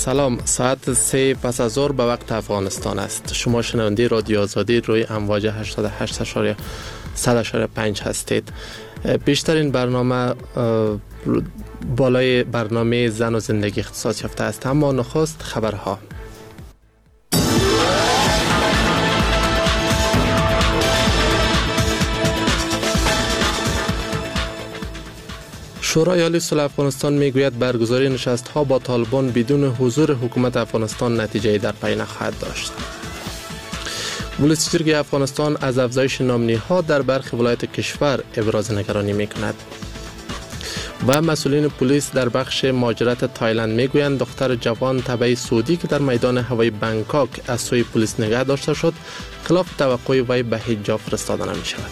سلام، ساعت 3 پس از ظهر به وقت افغانستان است. شما شنونده رادیو آزادی روی امواج 88.100.5 هستید. بیشترین برنامه بالای برنامه زن و زندگی اختصاص یافته است، اما نخست خبرها. شورای عالی صلح افغانستان میگوید برگزاری نشست‌ها با طالبان بدون حضور حکومت افغانستان نتیجه در پی نخواهد داشت. ولایت جرگه افغانستان از افزایش نامنی‌ها در برخی ولایات کشور ابراز نگرانی می‌کند. و مسئولین پلیس در بخش مهاجرت تایلند میگویند دختر جوان تبع سعودی که در میدان هوایی بنکاک از سوی پلیس نگه داشته شد، خلاف توقع وی به هیچ جا فرستاده نمی‌شود.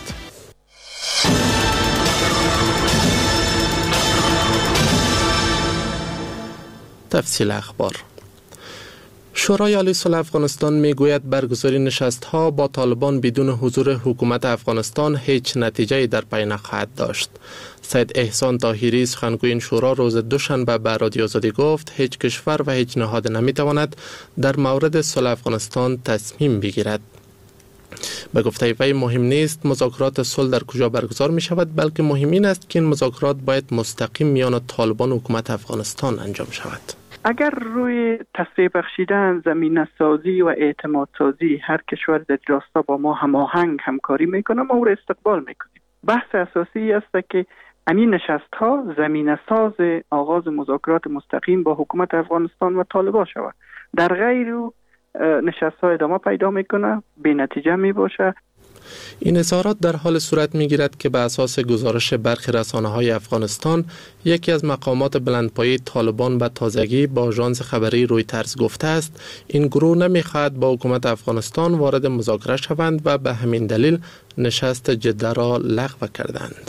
تفصیل اخبار. شورای عالی صلح افغانستان میگوید برگزاری نشست‌ها با طالبان بدون حضور حکومت افغانستان هیچ نتیجه‌ای در پی نخواهد داشت. سید احسان طاهری سخنگوی این شورا روز دوشنبه به رادیو آزادی گفت هیچ کشور و هیچ نهاد نمیتواند در مورد صلح افغانستان تصمیم بگیرد. به گفته وی مهم نیست مذاکرات صلح در کجا برگزار می شود، بلکه مهم این است که این مذاکرات باید مستقیم میان طالبان و حکومت افغانستان انجام شود. اگر روی تصفیه بخشیدن، زمینه سازی و اعتماد سازی هر کشور در راستا با ما هماهنگ همکاری میکنه، ما او را استقبال میکنیم. بحث اساسی است که همین نشست ها زمینه ساز آغاز مذاکرات مستقیم با حکومت افغانستان و طالبان شود. در غیر نشست ها ادامه پیدا میکنه، بی نتیجه می باشه. این اظهارات در حال صورت میگیرد که به اساس گزارش برخی رسانه‌های افغانستان، یکی از مقامات بلندپایه طالبان به تازگی با آژانس خبری رویترز گفته است این گروه نمیخواهد با حکومت افغانستان وارد مذاکره شوند و به همین دلیل نشست جده را لغو کردند.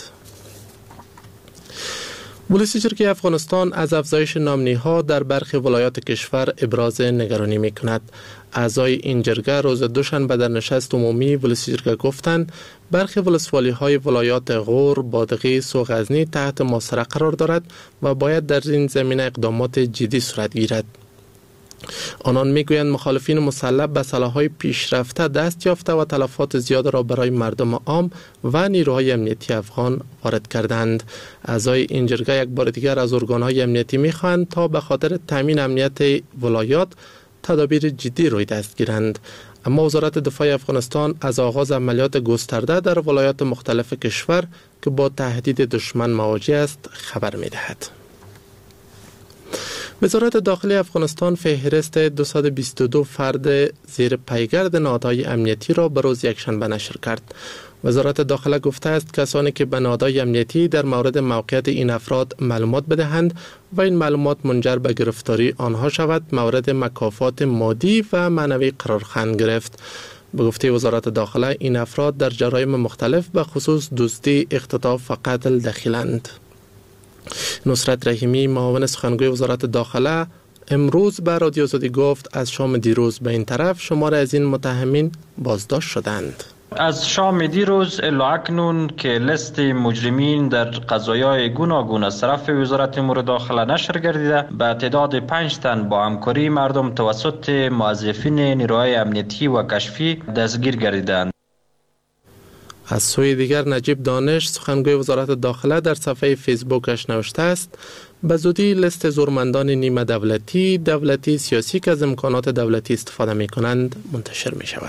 ولایت جرگه افغانستان از افزایش نامنی‌ها در برخی ولایات کشور ابراز نگرانی می‌کند. اعضای این جرگه روز دوشنبه در نشست عمومی ولایت جرگه گفتند برخی ولسوالی‌های ولایات غور، بادغیس و غزنی تحت محاصره قرار دارد و باید در این زمینه اقدامات جدی صورت گیرد. آنان میگویند مخالفین مسلح به سلاح‌های پیشرفته دست یافته و تلفات زیاد را برای مردم عام و نیروهای امنیتی افغان وارد کردند. اعضای این جرگه یک بار دیگر از ارگان‌های امنیتی می‌خواهند تا به خاطر تامین امنیت ولایات تدابیر جدی روی دست گیرند. اما وزارت دفاع افغانستان از آغاز عملیات گسترده در ولایات مختلف کشور که با تهدید دشمن مواجه است خبر می‌دهد. وزارت داخلی افغانستان فهرست 222 فرد زیر پیگرد نهادهای امنیتی را به روز یکشنبه نشر کرد. وزارت داخله گفته است کسانی که به نهادهای امنیتی در مورد موقعیت این افراد معلومات بدهند و این معلومات منجر به گرفتاری آنها شود، مورد مکافات مادی و معنوی قرار خواهند گرفت. به گفته وزارت داخله این افراد در جرایم مختلف به خصوص دزدی، اختطاف و قتل دخیلند. نصرت رحیمی معاون سخنگوی وزارت داخله امروز به رادیو آزادی گفت از شام دیروز به این طرف شمار از این متهمین بازداشت شدند. از شام دیروز الی اکنون که لیست مجرمین در قضایای گوناگون از طرف وزارت امور داخله نشر گردیده، به تعداد 5 تن با همکاری مردم توسط موظفین نیروهای امنیتی و کشفی دستگیر گردیدند. از سوی دیگر نجیب دانش سخنگوی وزارت داخله در صفحه فیسبوکش نوشته است به زودی لیست زورمندان نیمه دولتی سیاسی که از امکانات دولتی استفاده می کنند منتشر می شود.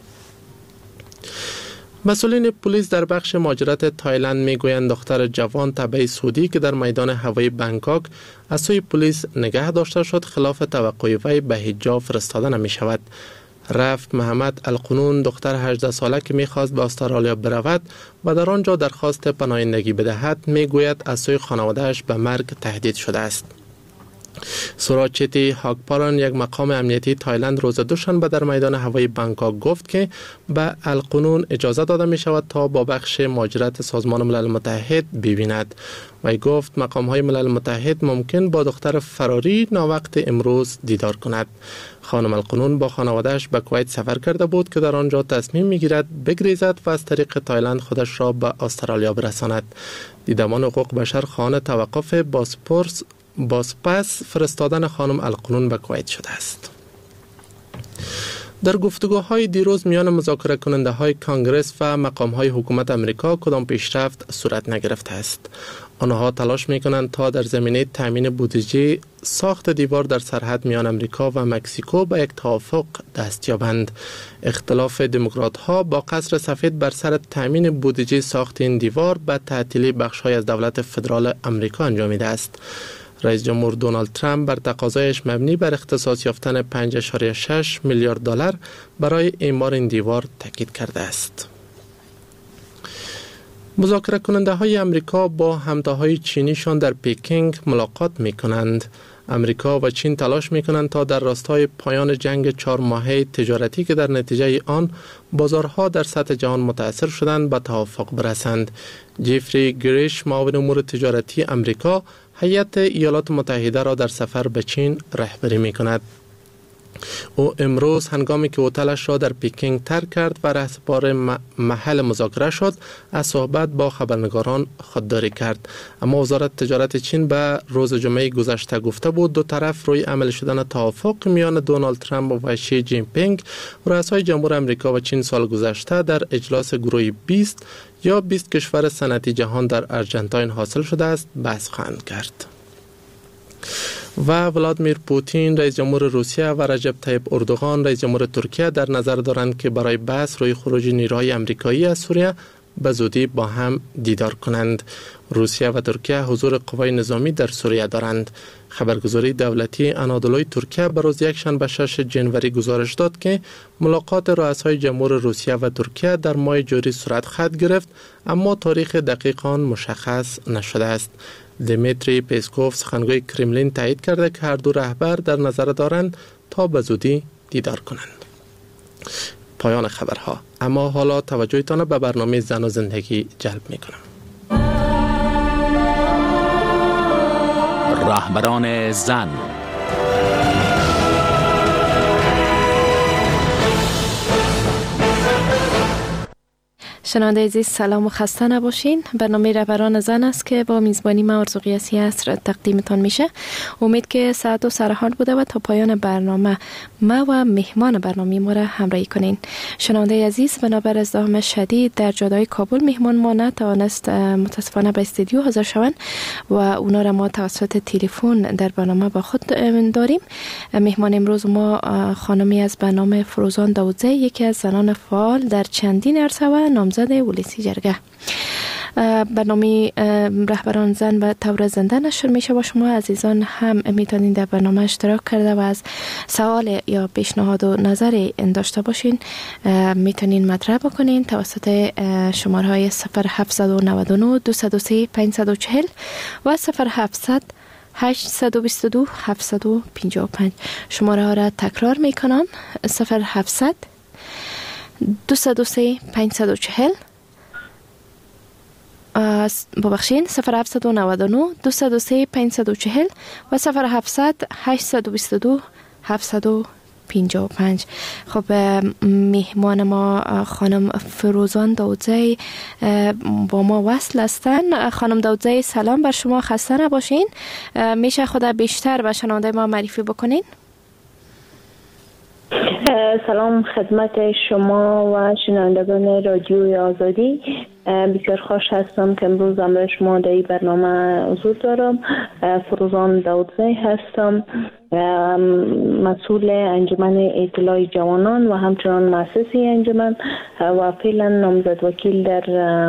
مسئولین پلیس در بخش مهاجرت تایلند می گویند دختر جوان تبع سعودی که در میدان هوایی بنکاک از سوی پلیس نگه داشته شد، خلاف توقع وی به هیچ جا فرستاده نمی شود. رفت محمد القنون دختر 18 ساله که می‌خواست به استرالیا برود و در آنجا درخواست پناهندگی بدهد میگوید از سوی خانواده‌اش به مرگ تهدید شده است. سوراچتی هاکپاران یک مقام امنیتی تایلند روز دوشنبه در میدان هوایی بنکاک گفت که به القنون اجازه داده می شود تا با بخش مهاجرت سازمان ملل متحد ببیند. وی گفت مقام های ملل متحد ممکن با دختر فراری ناوقت امروز دیدار کند. خانم القنون با خانواده‌اش به کویت سفر کرده بود که در آنجا تصمیم میگیرد بگریزد و از طریق تایلند خودش را به استرالیا برساند. دیدمان حقوق بشر خواهان توقف بازپس فرستادن خانم القنون به کویت شده است. در گفتگوهای دیروز میان مذاکره کننده های کانگرس و مقام های حکومت امریکا کدام پیشرفت صورت نگرفته است. آنها تلاش میکنند تا در زمینه تامین بودجه ساخت دیوار در سرحد میان امریکا و مکزیکو به یک توافق دست یابند. اختلاف دموکرات ها با قصر سفید بر سر تامین بودجه ساخت این دیوار به تعطیلی بخش های از دولت فدرال امریکا انجامیده است. رئیس جمهور دونالد ترامپ بر تقاضایش مبنی بر اختصاص یافتن 5.6 میلیارد دلار برای اعمار این دیوار تاکید کرده است. مذاکره کننده های امریکا با همتاهای چینیشان در پکینگ ملاقات می کنند. امریکا و چین تلاش می کنند تا در راستای پایان جنگ 4 ماهه تجارتی که در نتیجه آن بازارها در سطح جهان متاثر شدند به توافق برسند. جفری گریش معاون امور تجارتی امریکا هیئت ایالات متحده را در سفر به چین رهبری می کند. او امروز هنگامی که هتلش را در پکینگ ترک کرد و رهسپار محل مذاکره شد از صحبت با خبرنگاران خودداری کرد. اما وزارت تجارت چین به روز جمعه گذشته گفته بود دو طرف روی عمل شدن توافق میان دونالد ترامپ و شی جین پینگ رؤسای جمهور امریکا و چین سال گذشته در اجلاس گروه 20 یا 20 کشور صنعتی جهان در آرژانتین حاصل شده است بحث خواهند کرد. و ولادیمیر پوتین رئیس جمهور روسیه و رجب طیب اردوغان رئیس جمهور ترکیه در نظر دارند که برای بحث روی خروج نیروهای آمریکایی از سوریه به زودی با هم دیدار کنند. روسیه و ترکیه حضور قوای نظامی در سوریه دارند. خبرگزاری دولتی آنادولوی ترکیه به روز یکشنبه 6 جنوری گزارش داد که ملاقات رؤسای جمهور روسیه و ترکیه در ماه جاری صورت خواهد گرفت، اما تاریخ دقیق آن مشخص نشده است. دمیتری پسکوف سخنگوی کرملین تایید کرده که هر دو رهبر در نظر دارند تا به زودی دیدار کنند. پایان خبرها. اما حالا توجهتان به برنامه زن و زندگی جلب می کنم. رهبران زن. شنونده عزیز سلام و خسته نباشین. برنامه رهبران زن است که با میزبانی من آرزو قیاسی عصر تقدیمتان میشه. امید که ساعت و سرحال بوده و تا پایان برنامه ما و مهمان برنامه ما را همراهی کنین. شنونده عزیز بنابر ازدحام شدید در جاده‌های کابل مهمان ما نتوانست متاسفانه به استودیو حاضر شوند و اونا را ما توسط تلفن در برنامه با خود داریم. مهمان امروز ما خانمی از به نام فروزان داودزی، یکی از زنان فعال در چندین عرصه و نامزد ولسی جرگه. برنامه رهبران زن به طور زنده نشر میشه و شما عزیزان هم میتونید در برنامه اشتراک کرده و از سوال یا پیشنهاد و نظری داشته باشین میتونین مطرح بکنین توسط شماره های 0799 203 540 و 0700 822 755. شماره ها را تکرار میکنم: 0700 203 540 ببخشین 0799 203 540 و 0700 822 755. خب مهمان ما خانم فروزان داودزی با ما وصل هستن. خانم داودزی سلام بر شما، خسته نباشین. میشه خود بیشتر به شنونده ما معرفی بکنین؟ سلام خدمت شما و شنوندگان رادیوی آزادی. بسیار خوش هستم که امروز همراه شما در این برنامه حضور دارم. فروزان داودزی هستم، مسئول انجمن اطلاع جوانان و همچنان مؤسسی انجمن و فعلا نامزد وکیل در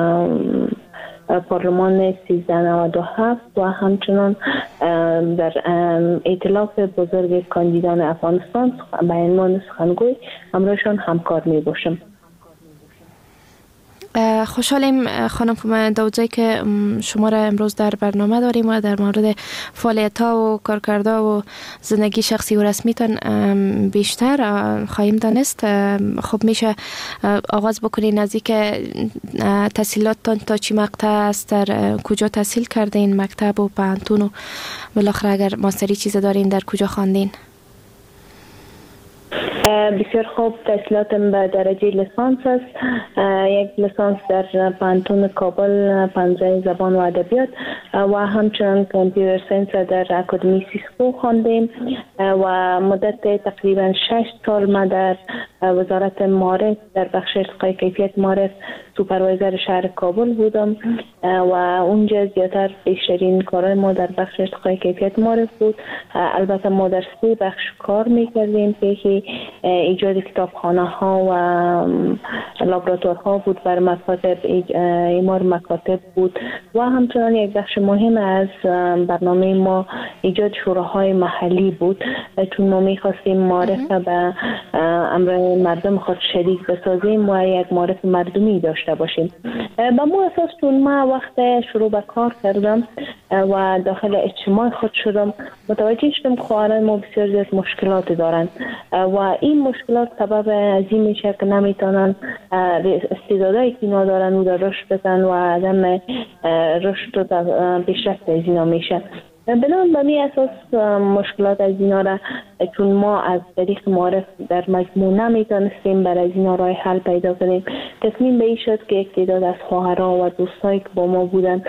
پارلمان 1397 و همچنان در ائتلاف بزرگ کاندیدان افغانستان به عنوان سخنگوی همراهشان همکار می باشم. خوشحالیم خانم داودزی که شما را امروز در برنامه داریم و در مورد فعالیت‌ها و کارکردها و زندگی شخصی و رسمیتان بیشتر خواهیم دانست. خب میشه آغاز بکنین از اینکه تحصیلاتتان تا چی مقطع است، در کجا تحصیل کردین، مکتب و پانتون و بالاخره اگر ماستری چیز دارین در کجا خواندین؟ بسیار خوب. تحصیلاتم به درجه لیسانس است. یک لیسانس در پانتون کابل پانزه زبان و ادبیات و همچنان کامپیوتر ساینس در اکادمی سیسکو خواندیم و مدت تقریبا 6 سال ما در وزارت معارف در بخش ارتقای کیفیت معارف سوپروایزر شهر کابل بودم و اونجا زیادتر بیشترین کارهای ما در بخش ارتقای کیفیت معارف بود. البته ما در 3 بخش کار میکردیم که ایجاد کتابخانه ها و لابراتوارها بود بر مکاتب، ایمار مکاتب بود و همچنان یک بخش مهم از برنامه ما ایجاد شوراهای محلی بود، چون ما میخواستیم معارف به امر مردم خود شریک بسازیم و یک معارف مردمی داشته باشیم. به ما اساس چون ما وقت شروع به کار کردم و داخل اجتماع خود شدم متوجه شدم که خواهرای ما بسیار زیاد مشکلات دارند و این مشکلات سبب از این میشه که نمیتونن استعدادایی که اینا دارن او را رشد بدن و عدم رشد و پیشرفت از اینا میشه. بنابراین به می اساس مشکلات از اینا را چون ما از طریق معارف در مجموع نمیتونستیم برای از اینا راه حل پیدا کنیم، تصمیم به این شد که یک تعداد از خواهرها و دوستایی که با ما بودن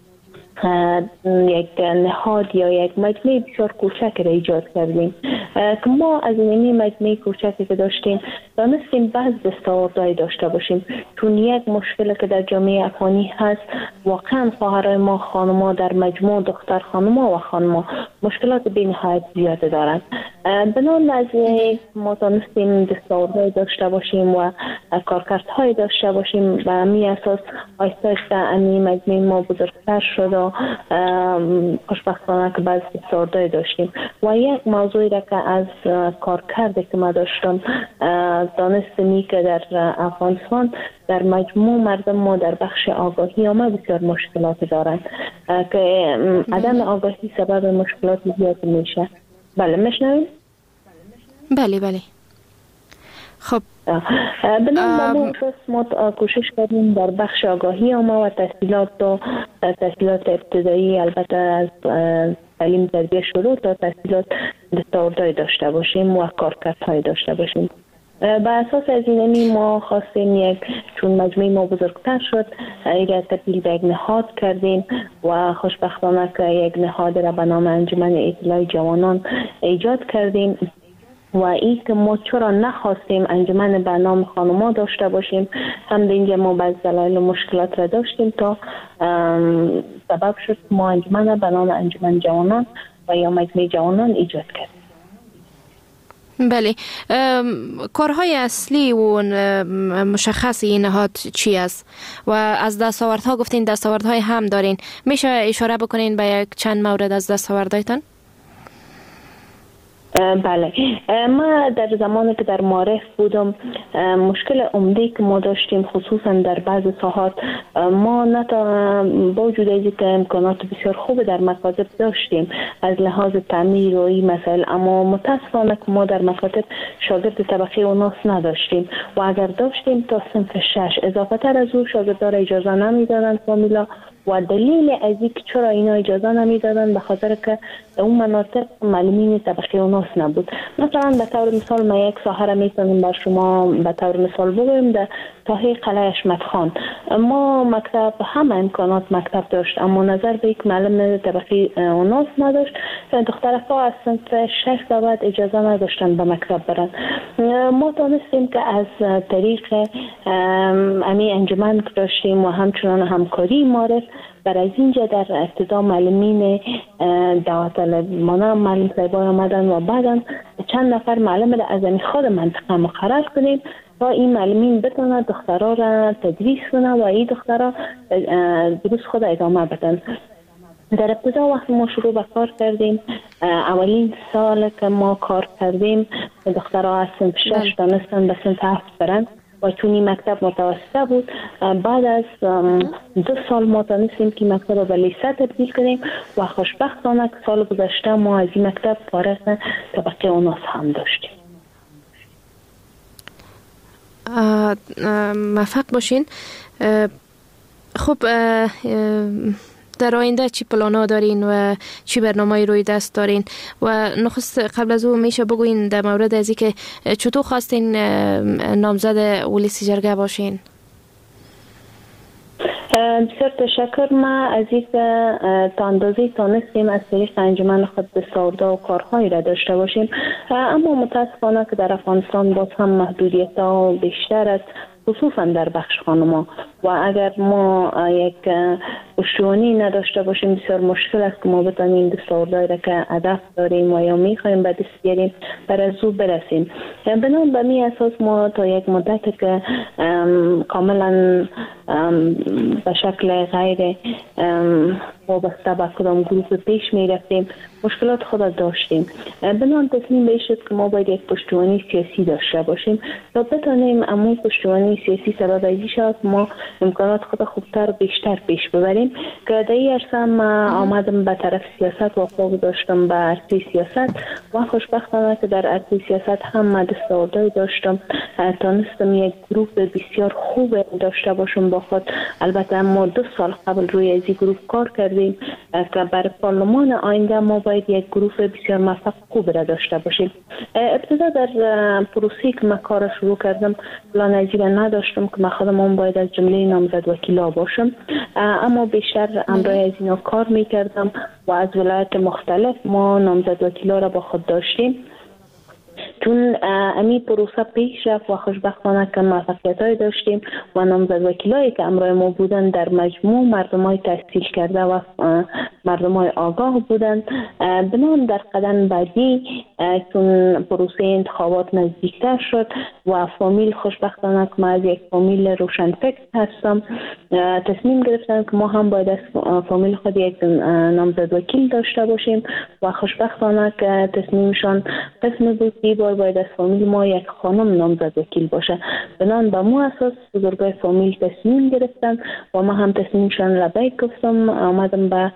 یک نهاد یا یک مجموعه بسیار کوچک را ایجاد کردیم که ما از این مجموعه کوچکی که داشتیم دانستیم بعض دستاوردهایی داشته باشیم، چون یک مشکل که در جامعه افغانی هست واقعا خواهرای ما خانم‌ها در مجموع دختر خانم‌ها و خانم‌ها مشکلات بی‌نهایت زیاده دارند. بنابراین از ما دانستیم دستاوردهایی داشته باشیم و کارکردهایی داشته باشیم و می اساس آهسته آهسته این مجموعه ما بزرگتر شد و خوشبختانه که بعض دستاوردهایی داشتیم و یک موضوعی را که از کارکردی که ما داشتم دانستمی که در افغانستان در مجموع مردم ما در بخش آگاهی ما بسیار مشکلات دارند که عدم آگاهی سبب مشکلات زیاد میشه. بله میشنوید؟ بله. خب بنابراین ما کوشش کردیم در بخش آگاهی ما و تحصیلات ابتدایی البته از تعلیم تربیت شروع تا تحصیلات دستاوردهایی داشته باشیم و کارکردهای داشته باشیم. به اساس از اینمی ما خواستیم چون مجموعه ما بزرگتر شد یک تبدیل به یک نهاد کردیم و خوشبختانه که یک نهاد را به نام انجمن اطلاع جوانان ایجاد کردیم و این که ما چرا نخواستیم انجمن به نام خانم‌ها داشته باشیم هم اینجا ما بعض دلایل و مشکلات را داشتیم تا سبب شد ما انجمن به نام انجمن جوانان و یا مجموعه جوانان ایجاد کردیم. بله، کارهای اصلی و مشخص این نهاد چی است و از دستاوردها گفتین دستاوردهای هم دارین، میشه اشاره بکنین به یک چند مورد از دستاوردهایتان؟ بله، ما در زمانی که در معارف بودم مشکل عمده که ما داشتیم خصوصا در بعض ساحات ما با وجود از اینکه امکانات بسیار خوب در مکاتب داشتیم از لحاظ تعمیر و این مسائل، اما متاسفانه که ما در مکاتب شاگرد طبقه اوناس نداشتیم و اگر داشتیم تا صنف 6 اضافه تر از او شاگردان اجازه نمیدادند فامیلا و دلیل از اینکه چرا اینا اجازه نمیدادن به خاطر که اون مناطق معلمین طبقه اوناس نبود. مثلا به طور مثال ما یک ساحه را میتونیم بر شما به طور مثال بگویم در ساحه قلعه حشمت خان ما مکتب همه امکانات مکتب داشت اما نظر به یک معلم طبقه اوناس نداشت، دخترها از صنف 6 به بعد اجازه نداشتن به مکتب برن. ما دانستیم که از طریق امی انجمن داشتیم و همچنان همکاری معرف بر از اینجا در ابتدا معلمین دعوت المانه معلم صاحبای آمدن و بعدا چند نفر معلم را از خود منطقه مقرر کنیم تا این معلمین بتونن دخترها را تدریس کنن و این دخترها دروس خود ادامه بدن. در ابتدا وقتی ما شروع به کار کردیم اولین سال که ما کار کردیم دخترها از صنف 6 دانستن به صنف 7 برن و چون این مکتب متوسطه بود بعد از 2 سال ما دانستیم که مکتب رو به لیسه تبدیل کنیم و خوشبختانه که سال گذشته ما از این مکتب فارغ طبقه اوناس هم داشتیم. موفق باشین. خب در آینده چی پلانا دارین و چی برنامه‌ای روی دست دارین؟ و نخست قبل از او میشه بگوین در مورد از اینکه چطور خواستین نامزد ولسی جرگه باشین؟ بسیار تشکر. ما از این تا اندازه تانستیم از طریق انجمن خود بسیارده و کارهایی را داشته باشیم، اما متاسفانه که در افغانستان باز هم محدودیت ها بیشتر است، خصوصا در بخش خانما، و اگر ما یک پشتیبانی نداشته باشیم بسیار مشکل است که ما بتانیم دستاوردهایی را که هدف داریم و یا میخوایم به دست بیاریم بر از او برسیم. بنابراین به می اساس ما تا یک مدت که کاملا به شکل غیر وابسته به کدام گروه پیش می رفتیم، مشکلات خود داشتیم. بنابراین تصمیم به شد که ما باید یک پشتیبانی سیاسی داشته باشیم تا بتانیم امون پشتیبانی سیاسی سبب ازی شد ما امکانات خود خوبتر و بیشتر پیش ببریم. که در این عرصه ما آمدم به طرف سیاست و خواب داشتم به عرصه سیاست و خوشبختانه که در عرصه سیاست هم من دستاوردهایی داشتم، تانستم یک گروه بسیار خوب داشته باشم با خود. البته ما 2 سال قبل روی از این گروه کار کردیم که برای پارلمان آینده ما باید یک گروه بسیار موفق خوب را داشته باشیم. ابتدا در پروسی که من کار شروع کردم پلان ازی نداشتم که من خودم باید از جمله نامزد وکیلا باشم، اما بیشتر امرای از اینا کار میکردم و از ولایت مختلف ما نامزد وکیلا را با خود داشتیم. چون امی پروسه پیش رفت و خوشبختانه که موفقیت‌های داشتیم و نامزد وکیلایی که امرای ما بودن در مجموع مردمای تحصیل کرده و مردمای آگاه بودند. بنابراین در قدم بعدی چون پروسه انتخابات نزدیکتر شد و فامیل خوشبختانه که ما از یک فامیل روشنفکر هستم، تصمیم گرفتن که ما هم باید از فامیل خود یک نامزد وکیل داشته باشیم و خوشبختانه که تصمیمشان قسم بود بار باید از فامیل ما یک خانم نامزد وکیل باشه. بنابراین به مو اساس بزرگای فامیل تصمیم گرفتن و ما هم تصمیمشان لبیک گفتم، آمدم به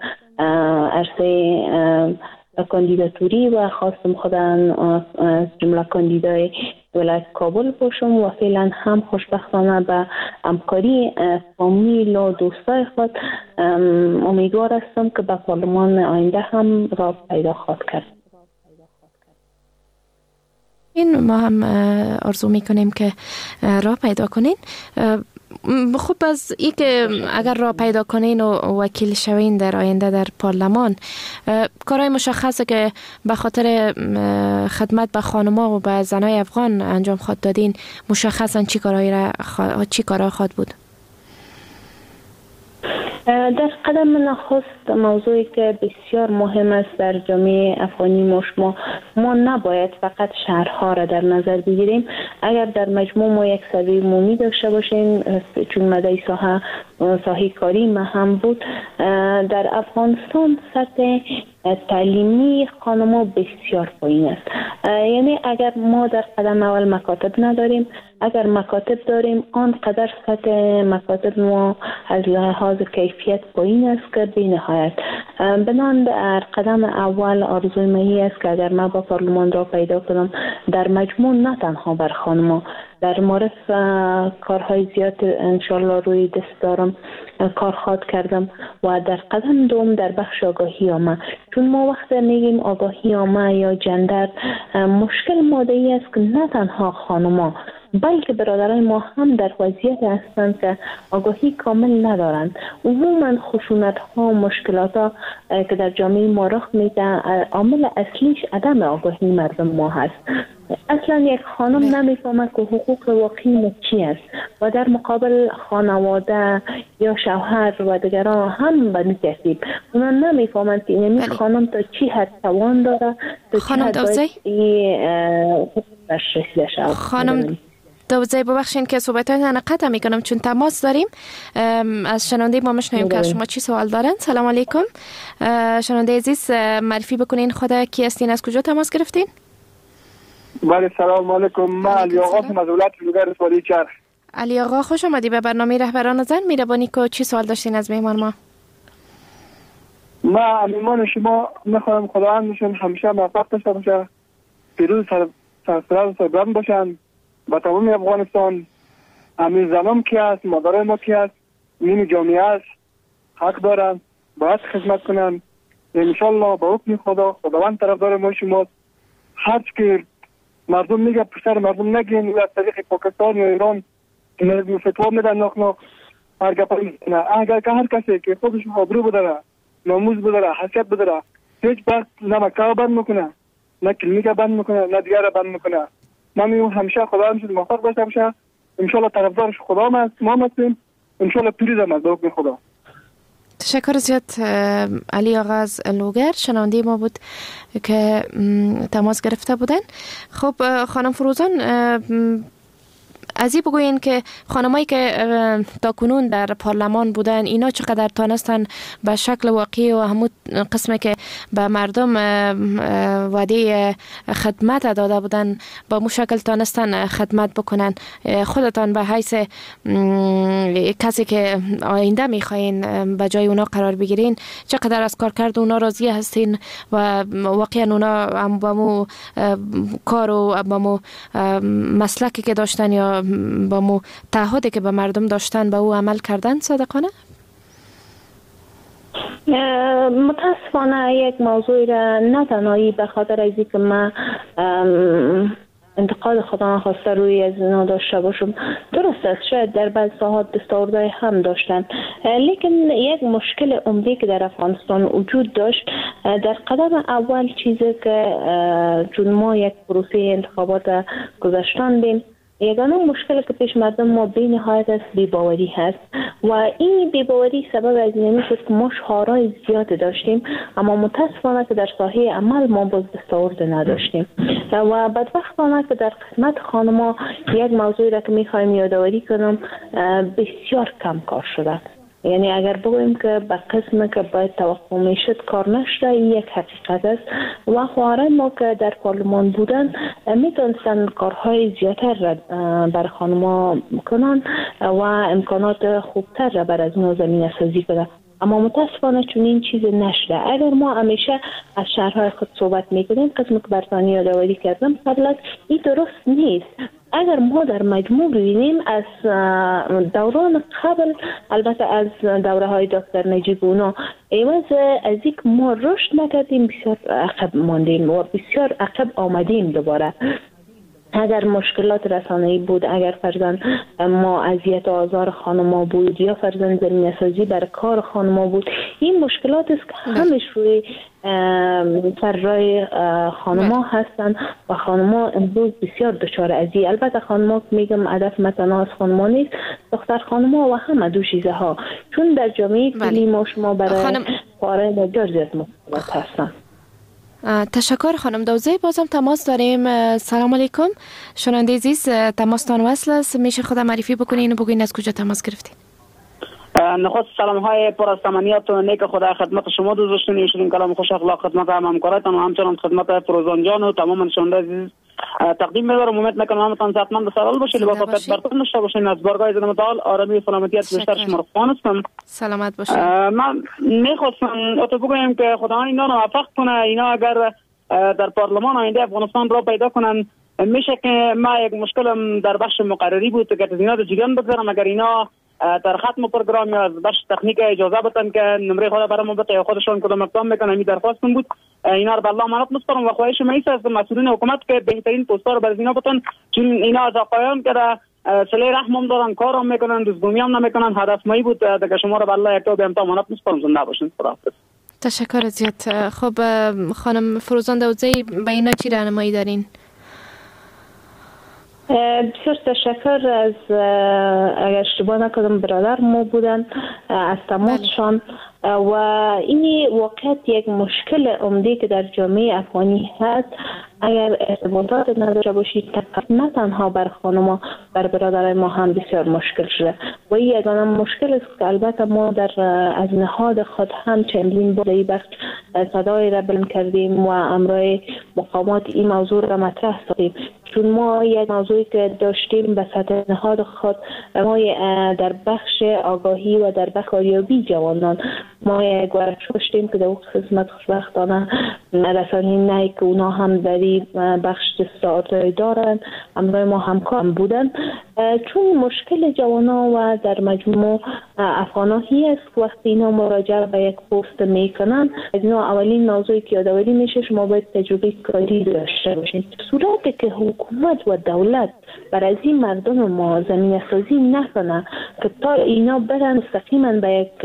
عرصه کاندیداتوری و خواستم خودم از جمله کاندیدای ولایت کابل باشم و فعلا هم خوشبختانه به همکاری فامیل و دوستای خود امیدوار هستم که به پارلمان آینده هم راه پیدا خواهد کرد. این ما هم آرزو میکنیم که راه پیدا کنین. خب از این که اگر راه پیدا کنین و وکیل شوین در آینده در پارلمان، کارهای مشخصه که به خاطر خدمت به خانم‌ها و به زنای افغان انجام خواهد دادین، مشخصا چی کارها خواهد بود؟ در قدم نخست موضوعی که بسیار مهم است در جامعه افغانی ما نباید فقط شهرها را در نظر بگیریم. اگر در مجموع ما یک سروی عمومی داشته باشیم، چون مدعی ساحه کاری ما هم بود، در افغانستان سطح تعلیمی خانم‌ها بسیار پایین است. یعنی اگر ما در قدم اول مکاتب نداریم، اگر مکاتب داریم آنقدر سطح مکاتب ما از لحاظ کیفیت پایین است که بی‌نهایت. بنابراین در قدم اول آرزوی من است که اگر ما با پارلمان را پیدا کنم، در مجموع نه تنها بر خانم‌ها، در مورد کارهای زیاد انشالله روی دست دارم کار خواهد کردم و در قدم دوم در بخش آگاهی عامه، چون ما وقت میگیم آگاهی عامه یا جندر، مشکل ماده‌ای است که نه تنها خانم‌ها بلکه برادرای ما هم در وضعیت هستند که آگاهی کامل ندارند. عموما خشونت‌ها و مشکلات که در جامعه ما رخ میده، عامل اصلیش عدم آگاهی مردم ما هست. اصلا یک خانم نمیفهمد که حقوق واقعی چی است و در مقابل خانواده یا شوهر و دیگران هم به این ترتیب اونا نمیفهمند که این خانم تا چی حد توان داره، تا چی حد باید حقوقش رسیده شود. خانم دوزی ببخشین که صحبت‌های قطع میکنم چون تماس داریم. از شنونده ما میشنویم که شما چی سوال دارن. سلام علیکم شنونده عزیز، معرفی بکنین خود کی هستین، از کجا تماس گرفتین؟ بله سلام علیکم، من علی آقا هستم از ولایت لوگر سوالی چرخ. علی آقا خوش آمدی به برنامه رهبران زن. میربانی که چی سوال داشتین از مهمان ما؟ ما مهمان شما میخوام خداوندشون همیشه موفق داشته باشه، پیروز سرفراز و سربلند باشن با تمام افغانستان. همین زنان کی است، مادرای ما کی است، این جامعه است، حق دارن باید خدمت کنن. انشالله با حکم خداوند طرفدار ما شماست. هر که مردم میگه پسر مردم نگین از طریق پاکستان یا ایران فتوا میدن ناخ هر گپایی میکنه. اگر که هر کسی که خودش آبرو بداره، ناموس بداره، حیثیت بداره، هیچ وقت نه مکه بند میکنه، نه کلینیک بند میکنه، نه دیگر بند میکنه. من میگم همیشه خدا همشون موفق باشه. همیشه انشالله طرفدارش خدا ما هستیم. انشالله پیروز از حکم خدا. تشکر زیاد علی آقا از لوگر، شنونده ما بود که تماس گرفته بودن. خب خانم فروزان، از این بگوین که خانمایی که تا کنون در پارلمان بودن اینا چقدر تانستن به شکل واقعی و همون قسمی که به مردم وعده خدمت داده بودن با مو شکل تانستن خدمت بکنن؟ خودتان به حیث کسی که آینده میخواین به جای اونا قرار بگیرین چقدر از کار کرد اونا راضی هستین و واقعا اونا هم با مو کار و با مو مسلکی که داشتن یا با مو تعهدی که به مردم داشتن به او عمل کردن صادقانه؟ متاسفانه یک موضوع را نه تنهایی به خاطر ازی که من انتقاد خدا نخواسته روی از اینا داشته باشم، درست است شاید در بعض ساحات دستاوردهای هم داشتن، لیکن یک مشکل عمده که در افغانستان وجود داشت در قدم اول چیزی که چون ما یک پروسه انتخابات گذشتن بیم، یگانه مشکل که پیش مردم ما بی نهایت است بی‌باوری هست و این بی‌باوری سبب از این شد که ما شعارهای زیاد داشتیم اما متاسفانه که در ساحه عمل ما باز دستاورد نداشتیم و بدبختانه که در قسمت خانما یک موضوعی را که میخوایم یادآوری کنم بسیار کم کار شده. یعنی اگر بگوییم که به قسمی که باید توقع میشد کار نشده، این یک حقیقت است و خواهران ما که در پارلمان بودن میتونستن کارهای زیادتر را بر خانما کنن و امکانات خوبتر را بر از اونها زمینه سازی کنن، اما متاسفانه چون این چیز نشده. اگر ما همیشه از شهرهای خود صحبت میکنیم، قسمی که برتانی یادآوری کردم قبلا، این درست نیست. اگر ما در مجموع ببینیم از دوران قبل، البته از دوره های دکتر نجیب اونا، ایواز از اینکه ما رشد نکردیم بسیار عقب ماندیم و بسیار عقب آمدیم دوباره. اگر مشکلات رسانه‌ای بود، اگر فرزند ما اذیت و آزار خانما بود یا فرزند زمینه سازی بر کار خانما بود، این مشکلات است که همش روی سرای خانما هستند و خانما امروز بسیار دچار ازی. البته خانما میگم هدف مثلا از خانما نیست، دختر خانما و همه دو چیزه ها، چون در جامعه کلی ما شما برای کارهای بسیار زیاد مشکلات هستند. تشکر خانم دوزه. بازم تماس داریم. سلام علیکم شنونده عزیز، تماستان وصل است، میشه خود معرفی بکنین و بگوین از کجا تماس گرفتین؟ نخست سلام های پر از تمنیات و نیک خدا خدمت شما دوستان ایشون کلام خوش اخلاق خدمت همکاراتان و همچنان خدمت فروزان جان و تمام شنونده عزیز تقدیم می‌دارم. امید می‌کنم همتون صحتمند سلامت باشید، با صحت برتون داشته باشین. از بارگاه عزت متعال آرامی و سلامتیت بیشتر شما خواهان هستم. سلامت باشید. من می‌خواستم تو بگویم که خدا اینا رو موفق کنه، اینا اگر در پارلمان آینده افغانستان را پیدا کنن، میشه که ما یک مشکلم در بخش مقرری بود که از اینا رو جریان بگذارم. اگر اینا در ختم پروگرام یا از بخش تکنیک اجازه بدن که نمره خود برام بده خودشون کدام اقدام میکنن، این درخواستم بود. اینا رو به الله امانت میسپارم و خواهش من است از مسئولین حکومت که بهترین پست‌ها رو برای اینا بدن، چون اینا از آقایان که صله رحم هم دارن، کارم میکنن، دوستگویی هم نمیکنن. هدف مایی بود دیگه. شما رو به الله یک تا به امانت میسپارم. زنده باشین. خداحافظ. تشکر زیاد. خب خانم فروزان دوزی، به اینا چی راهنمایی دارین؟ بسیار تشکر از اگر اشتباه نکنم برادر ما بودن از تماسشان و این واقعیت یک مشکل عمده که در جامعه افغانی هست. اگر ارتباطات نداشته باشید نه تنها بر خانما، بر برادرای ما هم بسیار مشکل شده و این یگانه مشکل است که البته ما در از نهاد خود هم چندین بار این بخش صدای را بلند کردیم و امرای مقامات این موضوع را مطرح ساختیم، چون ما یک موضوعی که داشتیم به سطح نهاد خود، ما در بخش آگاهی و در بخش کاریابی جوانان ما یک ورش داشتیم که در وقت خدمت خوشبختانه رسانه‌ای نه که اونا هم در این بخش دستاوردی دارن، همراه ما همکار بودن. چون مشکل جوانان و در مجموع افغان‌هایی است که وقتی اینا مراجعه به یک پست میکنن، از اینا اولین موضوعی که یادآوری میشه شما باید تجربه کاری داشته باشید. صورتی که حکومت و دولت برای این مردم ما زمینه سازی نکنه که تا اینا برن مستقیما به یک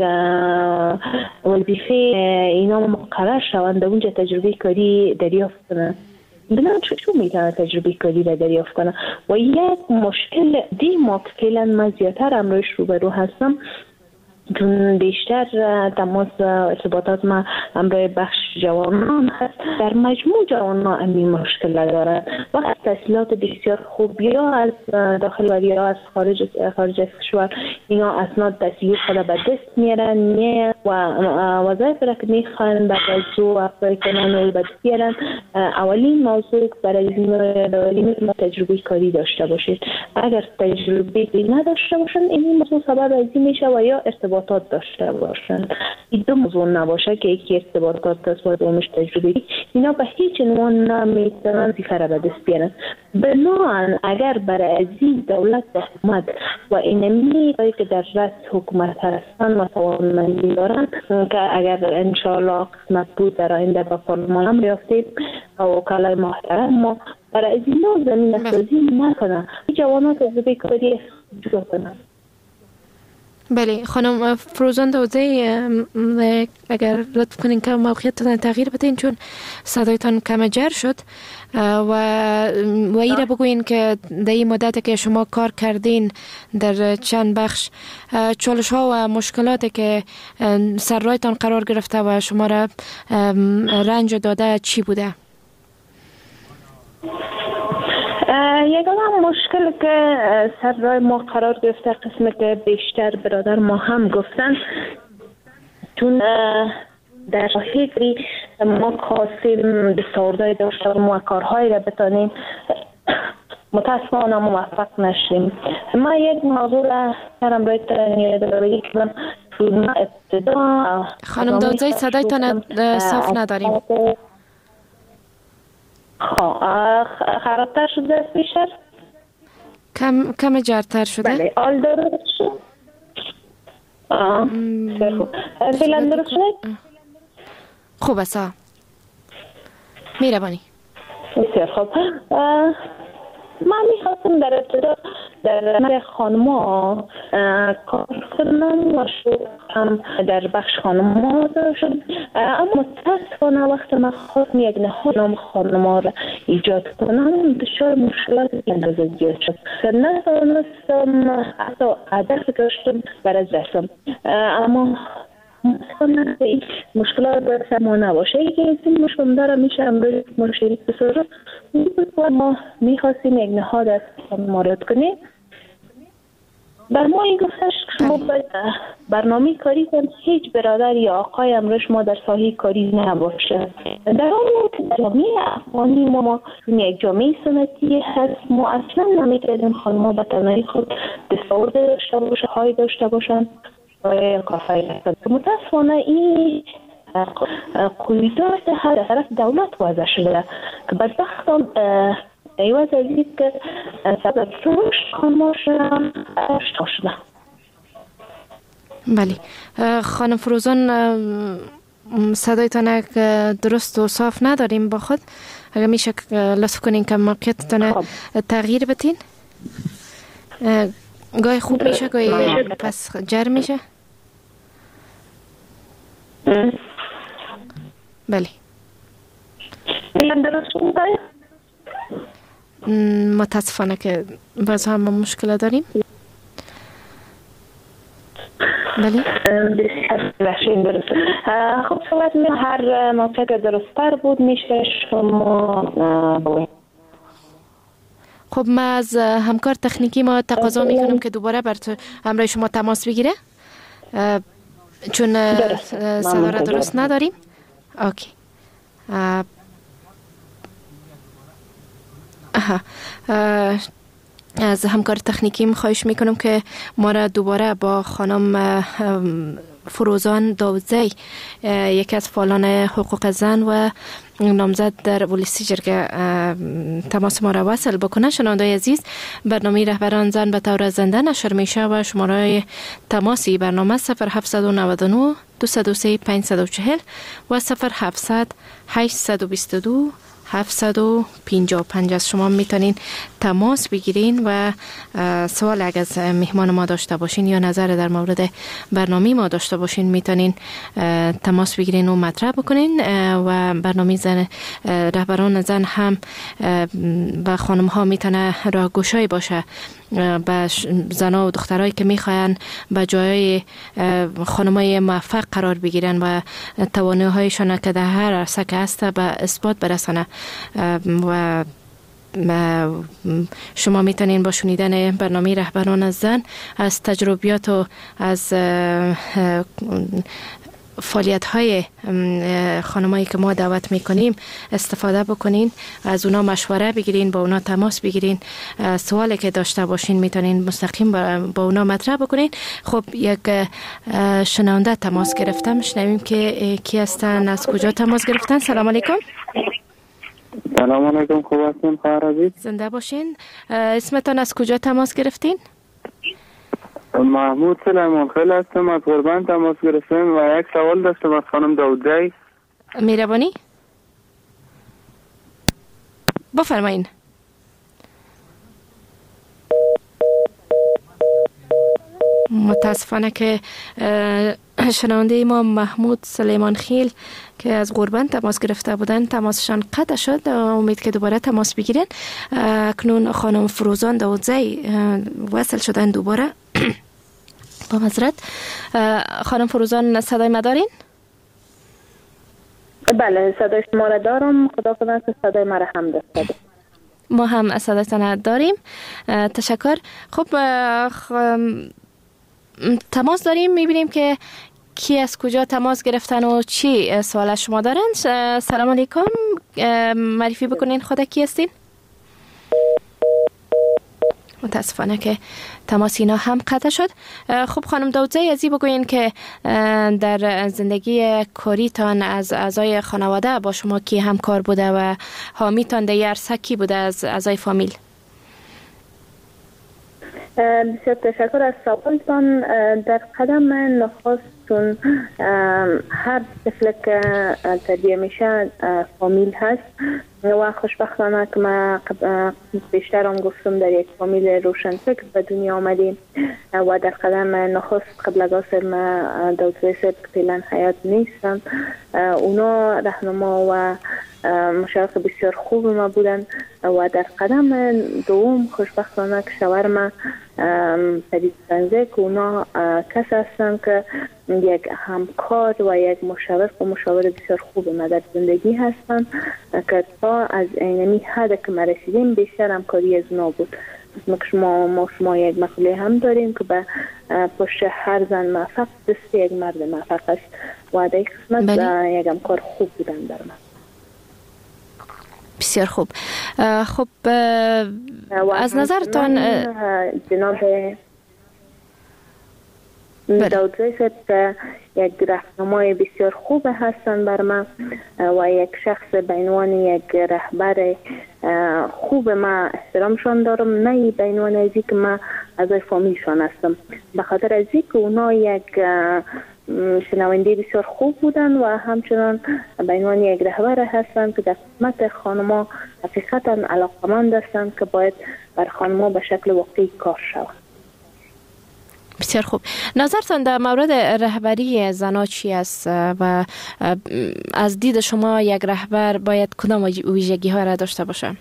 وظیفه اینا مقرر شوند و اونجا تجربه کاری دریافت کنن، بنابراین چطور میتونه تجربه کاری را دریافت کنه؟ و یک مشکل ما که فعلا من زیادتر امروز روبرو هستم، چون بیشتر تماس ارتباطات ما امروز بخش جوانان هست، در مجموع جوانان این مشکل دارند و از تحصیلات بسیار خوب یا از داخل و یا از خارج از کشور اینا اسناد تحصیلی خود به دست میارن و وظایف را که میخوان بعد از او افزای کنن و به دست بیارن. اولین موضوع برای این تجربه کاری داشته باشید. اگر تجربه نداشته باشن این موضوع سبب از این میشه و یا ارتباطات داشته باشن. این دو موضوع نباشه که یکی ارتباطات داشت و دومش تجربه، اینا به هیچ عنوان نمیتونن وظیفه را به دست بیارن. بنابراین اگر برای از این دولت و حکومت و اینمی که در رأس حکومت هستن و توانمندی دارن که اگر انشاءالله قسمت بود در آینده به پارلمان هم بیافتیم و وکلای محترم ما برای از اینا زمینه سازی نکنن، جوانات تجربه کاری جدا کنن. بله خانم فروزان داوودی، اگر لطف کنین که موقعیتتان تغییر بدین چون صدایتان کم جر شد و ای را بگوین که در این مدت که شما کار کردین در چند بخش چالش ها و مشکلاتی که سر رایتان قرار گرفته و شما را رنج داده چی بوده؟ یگانه مشکل که سر راه ما قرار گرفته قسمی که بیشتر برادر ما هم گفتن، چون در حقیقی ما کاسیم دستاوردهای داشته و کارهایی را بتانیم متاسفانه موفق نشیم. ما یک موضوع را سرم باید یادآوری کنم. خانم داوودی صدایتان صاف نداریم. خرابتر شده است بیشتر؟ کم جرتر شده؟ بله آل درست شد؟ فیلن درست شد؟ خوب است میربانی. بسیار خوب. من میخواستم در ابتدا در خانما کار کنم و شدم در بخش خانما شد، اما متاسفانه وقت من خواستم یک نهاد خانما را ایجاد کنم دچار مشکلات اندازه زیاد شد. نتوانستم حتی هدف داشتم برای دستم، اما مشکلات باید ما نباشه. یکی از این مشکل داره میشه امروز ما شریک بسازم. ما میخواستیم یک نهاد از مارد کنیم. بر ما این گفتش که شما باید برنامه کاری کنیم هیچ برادر یا آقای امروز ما در ساحه کاری نباشه. در آن که جامعه افغانی ما یک جامعه سنتی هست، ما اصلا نمیکردیم خانما به تنهایی خود دستاورد داشته باشه، های داشته باشن کافی هست. متاسفانه این قیودات هر طرف دولت وضع شده که بدبختان ایواز از این که سبب روش خانماش شده. بله خانم فروزان صدایتان درست و صاف نداریم با خود، اگر میشه لطف کنین که موقعیتتان تغییر بدین. گاهی خوب میشه گاهی پس جر میشه. بله متاسفانه که باز هم مشکل داریم. بله خب صحبت هر موقع که درست‌تر بود میشه شما. خب ما از همکار تکنیکی ما تقاضا میکنم که دوباره بر همراه شما تماس بگیره چون صدا را درست نداریم. اوکی از همکار تکنیکیم خواهش میکنم که ما را دوباره با خانم فروزان داودزی، یکی از فعالان حقوق زن و نامزد در ولسی جرگه، تماس ما را وصل بکنه. شنوندای عزیز، برنامه رهبران زن به طور زنده نشر میشه و شماره تماسی برنامه 0799 203 540 و 0700 822 755 است. شما میتونین تماس بگیرین و سوال اگر از مهمان ما داشته باشین یا نظر در مورد برنامه ما داشته باشین میتونین تماس بگیرین و مطرح بکنین و برنامه زن رهبران زن هم و خانم ها میتونه راه گشایی باشه به زنها و دخترایی که میخواین به جای خانمای موفق قرار بگیرن و توانایی‌هایشان که در هر عرصه که هست به اثبات برسانه. و شما میتونین با شنیدن برنامه رهبران زن از تجربیات و از فعالیت‌های خانمایی که ما دعوت میکنیم استفاده بکنین، از اونا مشوره بگیرین، با اونا تماس بگیرین، سوالی که داشته باشین میتونین مستقیم با اونا مطرح بکنین. خب یک شنونده تماس گرفتم، شنویم که کی هستن، از کجا تماس گرفتن. سلام علیکم. سلام علیکم، خوب هستین خواهر عزیز؟ زنده باشین. اسمتان از کجا تماس گرفتین؟ محمود سلیمان خیل هستم، از قربان تماس گرفتم و یک سوال داشتم از خانم داودزی. مهربانی بفرمایین. متاسفانه که شنونده ما محمود سلیمان خیل که از قربان تماس گرفته بودن تماسشان قطع شد. امید که دوباره تماس بگیرن. اکنون خانم فروزان داودزی وصل شدن دوباره. با معذرت خانم فروزان، صدای ما دارین؟ بله، صدای شما را دارم. خدا کنه که صدای ما را هم داشته. ما هم صدایتان داریم. تشکر. خب تماس داریم، میبینیم که کی از کجا تماس گرفتن و چی سوال شما دارن. سلام علیکم، معرفی بکنین خود کی هستین؟ متاسفانه که تماس اینا هم قطع شد. خب خانم داودزی، ازی بگوین که در زندگی کاریتان از اعضای خانواده با شما کی همکار بوده و حامیتان در عرصه کی بوده از اعضای فامیل؟ بسیار تشکر از سوالتان. در قدم نخستون هر طفل که تربیه میشه فامیل هست و خوشبختانه که ما بیشتر هم گفتم در یک فامیل روشنفکر به دنیا آمدیم و در قدم نخست قبل از ما داودزی صاحب که فعلا حیات نیستن، اونا رهنما و مشایخ بسیار خوب ما بودن و در قدم دوم خوشبختانه که شوهر ما پدید سنزه که اونا کس هستن که یک همکار و یک مشاور بسیار خوب ما در زندگی هستن که تا از اینمی حد که ما رسیدیم بیشتر همکاری از اونا بود. ما شما یک مقوله هم داریم که به پشت هر زن موفق دست یک مرد موفق است و در قسمت یک همکار خوب بودن در من. بسیار خوب. خب از نظرتان جناب داودزی صاحب یک راهنمای بسیار خوب هستند بر من و یک شخص به عنوان یک رهبر خوب ما احترامشان دارم، نه به عنوان ازی که من از فامیلشان هستم، به خاطر ازی که اونا یک شنونده بسیار خوب بودن و همچنان به عنوان یک رهبر هستند که در خدمت خانما حقیقتا علاقمند هستند که باید بر خانما به شکل واقعی کار شود. بسیار خوب. نظرتان در مورد رهبری زنها چی است و از دید شما یک رهبر باید کدام ویژگی ها را داشته باشه؟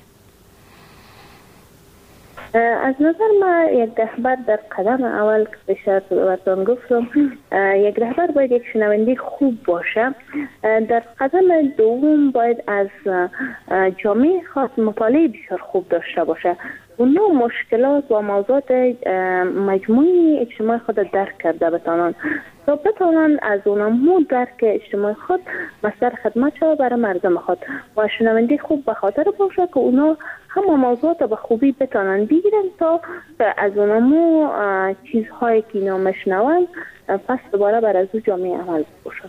از نظر ما یک رهبر در قدم اول که بیشتر براتون گفتم، یک رهبر باید یک شنونده خوب باشه. در قدم دوم باید از جامعه خاص مطالعه بسیار خوب داشته باشه اونا مشکلات و موضوعات مجموعی اجتماعی خود درک کرده بتانن تا بتانن از اونمو درک اجتماعی خود مصدر خدمت شود برای مردم خود و شنونده خوب به خاطر باشه که اونا همه موضوعات به خوبی بتانن بگیرن تا از اونمو چیزهایی که اینا مشنون پس دوباره بر از او جامعه عمل باشن.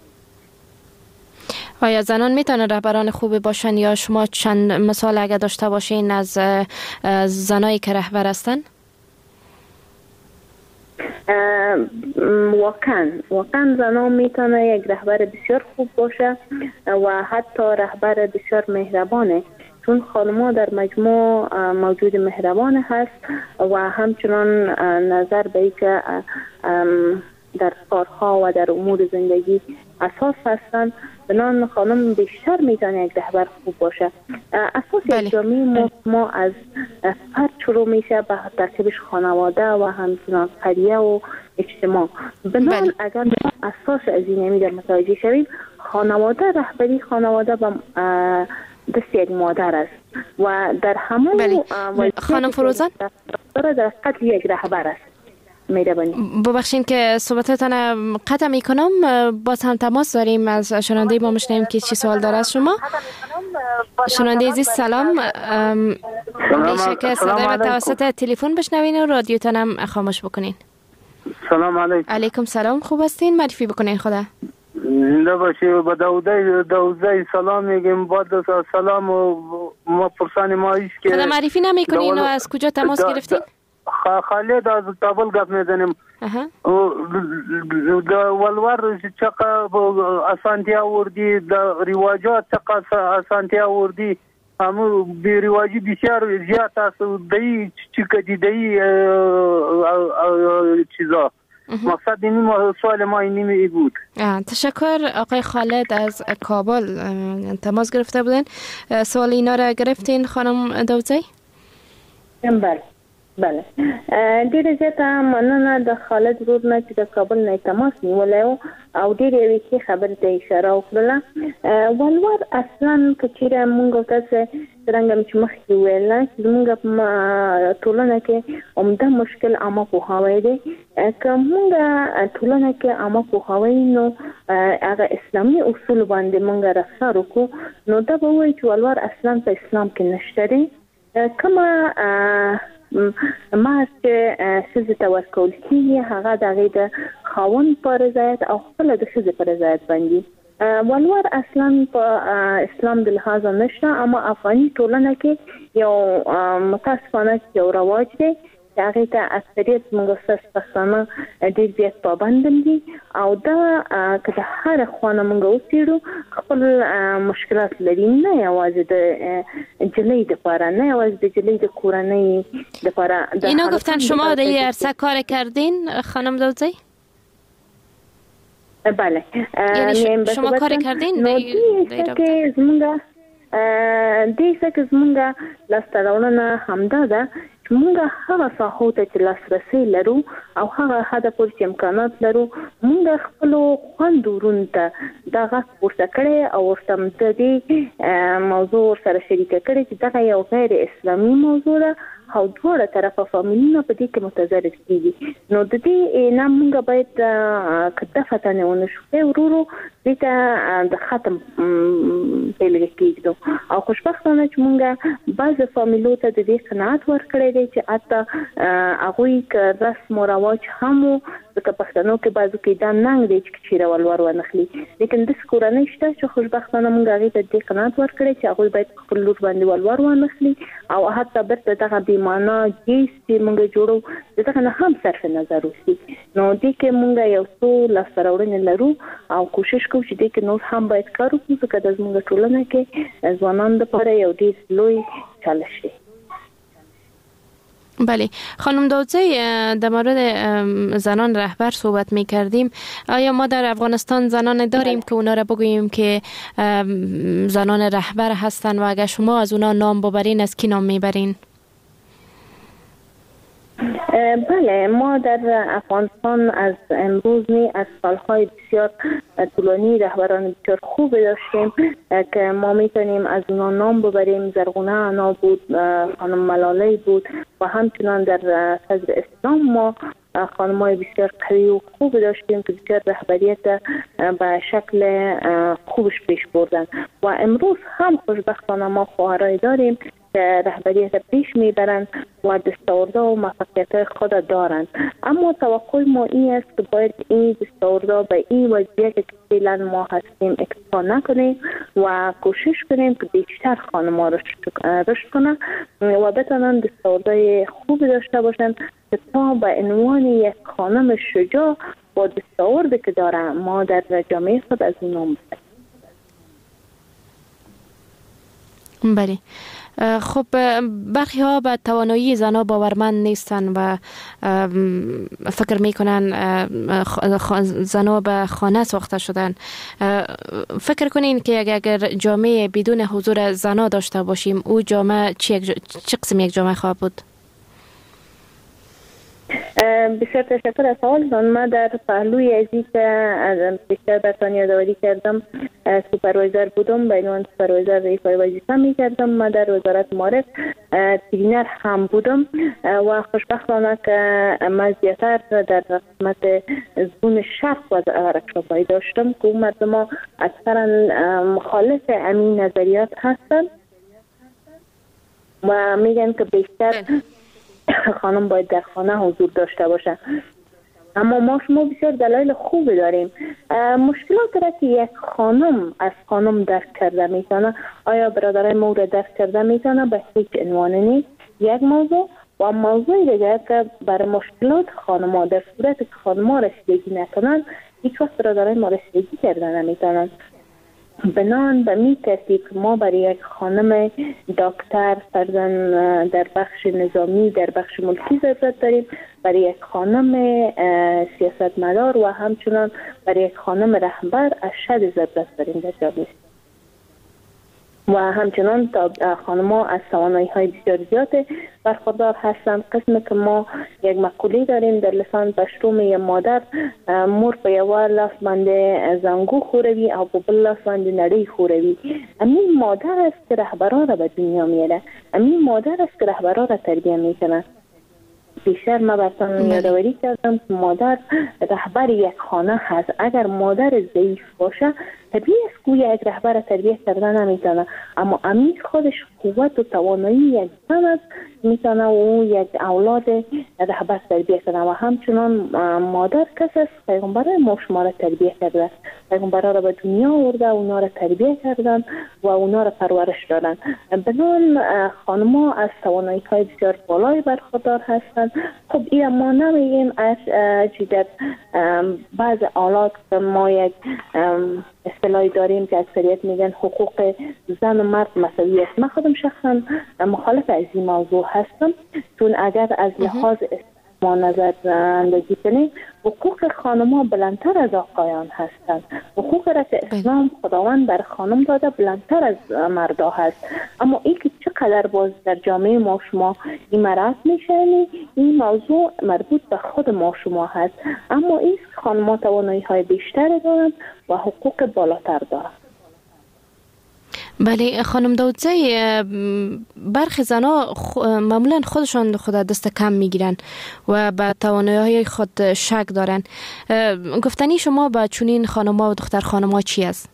آیا زنان میتونن رهبران خوبی باشن یا شما چند مثال اگه داشته باشین از زنایی که رهبر هستن؟ واقعا زنان میتونه یک رهبر بسیار خوب باشه و حتی رهبر بسیار مهربانه، چون خانم‌ها در مجموع موجود مهربانه هست و همچنان نظر به اینکه در کارها و در امور زندگی اساس هستند، بنان خانم بیشتر میتونه یک رهبر خوب باشه. اساس یک جامعه ما از فرد شروع میشه به ترکیبش خانواده و همچنان قریه و اجتماع. بنان اگر اساس از این در متوجه شویم، خانواده رهبری خانواده به دست یک مادر است و در همون خانم فروزان در قتل یک رهبر است. ببخشید که صحبتتان قطع میکنم، باز هم تماس داریم از شنونده ما، میشنیم که چی سوال داره از شما. شنونده عزیز سلام، میشه که صدای و توسط تلفن بشنوین و رادیوتان هم خاموش بکنین. سلام علیکم. علیکم سلام، خوب هستین؟ معرفی بکنین خدا. زنده باشی. با داوودی سلام میگیم. با سلام و ما پرسان ما ایست که خدا معرفی نمیکنین و از کجا تماس گرفتین؟ خالد از کابل گپ میزنیم. ولور چقدر اسانتیا وردی د رواجات چقدر اسانتیا وردی همو بی رواجی بسیار زیاد است. دی چی دی چیزا مقصد این سوال ما اینی بود. تشکر آقای خالد از کابل تماس گرفته بودن. سوال اینا را گرفتین خانم داوودزی؟ بله ډیره زیاته مننه د خالد ورور نه چې د کابل نه تماس نیولی او ډیره یوې ښې خبرې ته اشاره وکړله. ولور اصلا که چیرې مونږ تاسې څرنګه چې مخکې وویله چې زمونږ په ټولنه کې عمده مشکل عامه پوهاوی دی. که مونږ ټولنه کې عامه پوهاوی نو هغه اسلامي اصول باندې مونږ رفتار وکړو نو دا به وایي چې ولور اصلا په اسلام کې نشته دی. کومه ما چې ښځې ته ورکول کېږي هغه د هغې د خاوند په رضایت او خپله د ښځې په رضایت باندې. ولور اصلا په اسلام د لحاظه نشته، اما افغاني ټولنه کې یو متاسفانه یو رواج دی چې هغې ته اکثریت زموږ استاد پښتانه ډېر زیات پابند دي او دا که د هره خوا نه موږ وڅېړو خپل مشکلات لري، نه یوازې د جلۍ دپاره، نه یوازې د جلۍ د کورنۍ دپاره. اینا گفتن شما در این عرصه کار کردین خانم داوودزی؟ بله یعنی شما کار کردین؟ دیسه که زمونږ لاسته راوړنه همدا ده چې مونږ هغه ساحو ته چې لاسرسی لرو او هغه حده پورې چې امکانات لرو مونږ خپلو خویندورونو ته دا غږ پورته کړی او ورته د دې موضوع ورسره شریکه کړې چې دغه یو غیر اسلامي موضوع ده او دواړه طرفه فامیلونه په دې کې متضرر کېږي. نو د دې نه مونږ باید که دفتنې ونه شو ورورو دې ته د ختم بېلګه کېږدو او خوشبختانه چې مونږ بعضې فامیلو ته د دې قناعت ورکړی دی چې حتی هغوی که رسم و رواج هم و ځکه پښتنو کې بعضو کې دا ننګ دی چې چیرې ولور ونخلي، لیکن داسې کورنۍ شته چې خوشبختانه مونږ هغې ته دې قناعت ورکړی چې هغوی باید خپل لور باندې ولور ونخلي او حتی بیرته دغه بیمانه جیس چې مونږ جوړو د دغه نه هم صرف نظر وشي. نو دې کې مونږ یو څو لاسته راوړنې لرو او کوشش کوو چې دې کې نور هم باید کار وکړو ځکه د زموږ ټولنه کې ځوانانو دپاره یو ډېر لوی چالش دی. بله خانم داوودزی، در مورد زنان رهبر صحبت می کردیم. آیا ما در افغانستان زنان داریم که اونا را بگوییم که زنان رهبر هستن و اگر شما از اونا نام ببرین از کی نام میبرین؟ بله، ما در افغانستان از امروز نی از سالهای بسیار طولانی رهبران بسیار خوب داشتیم که ما میتونیم از اونا نام ببریم. زرغونه انا بود، خانم ملاله بود و همچنان در صدر اسلام ما خانمای بسیار قوی و خوب داشتیم که بسیار رهبریت به شکل خوبش پیش بردن و امروز هم خوشبختانه ما خواهرای داریم که رهبریت پیش میبرند و دستاوردها و موفقیت خود دارند. اما توقع ما این است که باید این دستاوردها به این وضعیت که فعلا ما هستیم اکتفا نکنیم و کوشش کنیم که بیشتر خانم‌ها رشد کنند و بتوانند دستاوردهای خوب داشته باشند که تا به عنوان یک خانم شجاع با دستاوردی که داره ما در جامعه خود از این نام بسید. بله. خب برخی ها به توانایی زنها باورمند نیستن و فکر میکنن زنها به خانه ساخته شدن. فکر کنین که اگر جامعه بدون حضور زنها داشته باشیم او جامعه چه قسم یک جامعه خواهد بود؟ بسیار تشکر از سوالتان. من در پهلوی ازی که بیشتر برتان یادآوری کردم سوپروایزر بودم، به عنوان سوپروایزر ایفای وظیفه می کردم. من در وزارت معارف ترینر هم بودم و خوشبختانه که من زیادتر در قسمت زون شرق ورکشاپ‌هایی داشتم که مردم ها اکثرا مخالف همین نظریات هستند و میگن که بیشتر خانم باید در خانه حضور داشته باشه. اما ما شما بسیار دلایل خوبی داریم. مشکلات را که یک خانم از خانم درک کرده میتونه، آیا برادرای ما را درک کرده میتونه؟ به هیچ عنوان نیست. یک موضوع و موضوع دیگر که برای مشکلات خانم‌ها در صورت که خانم‌ها رسیدگی نکنن هیچ وقت برادرای ما رسیدگی کرده نمیتونن. بنان به می ترتیب ما برای یک خانم دکتر فرزن در بخش نظامی در بخش ملکی ضرورت داریم، برای یک خانم سیاستمدار و همچنان برای یک خانم رهبر ارشد ضرورت داریم در جامعه و همچنان خانم‌ها از توانایی‌های بسیار زیاد برخوردار هستند. قسمی که ما یک مقوله داریم در لسان پشتو میگه مادر مور په یوه لاس باندې زنګو خوروي او په بل لاس باندې نړۍ خوروي. همین مادر است که رهبران را به دنیا میاره، همین مادر است که رهبران را تربیه میکنه. بیشتر ما براتون یادآوری کردم که مادر رهبر یک خانه هست. اگر مادر ضعیف باشه طبیعی است که یک رهبر تربیه کردن نمیتونه، اما امیر خودش قوت و توانایی یک زن است میتونه او یک اولاد رهبر تربیه کنه و همچنان مادر کسی است پیغمبران ما شما را تربیه کرده، پیغمبران را به دنیا آورده، اونا را تربیه کردن و اونا را پرورش دادن. بنان خانم‌ها از توانایی‌های بسیار بالای برخوردار هستند. خب این ما نمیگیم از جدت بعض آلات که ما یک اصطلاحی داریم که اکثریت میگن حقوق زن و مرد مساوی است. من خودم شخصا مخالف از این موضوع هستم، چون اگر از لحاظ ما نظر اندازی کنیم حقوق خانم‌ها بلندتر از آقایان هستند. حقوق را که اسلام خداوند بر خانم داده بلندتر از مردا هست. اما این که چقدر باز در جامعه ما شما این مرد میشه، این موضوع مربوط به خود ما شما هست. اما این خانم‌ها توانایی‌های بیشتر دارند و حقوق بالاتر دارند. بله خانم داودزی، برخی زنها معمولا خودشان خود دست کم میگیرن و به توانایی‌های خود شک دارن. گفتنی شما به چنین خانم‌ها و دختر خانم‌ها چی است؟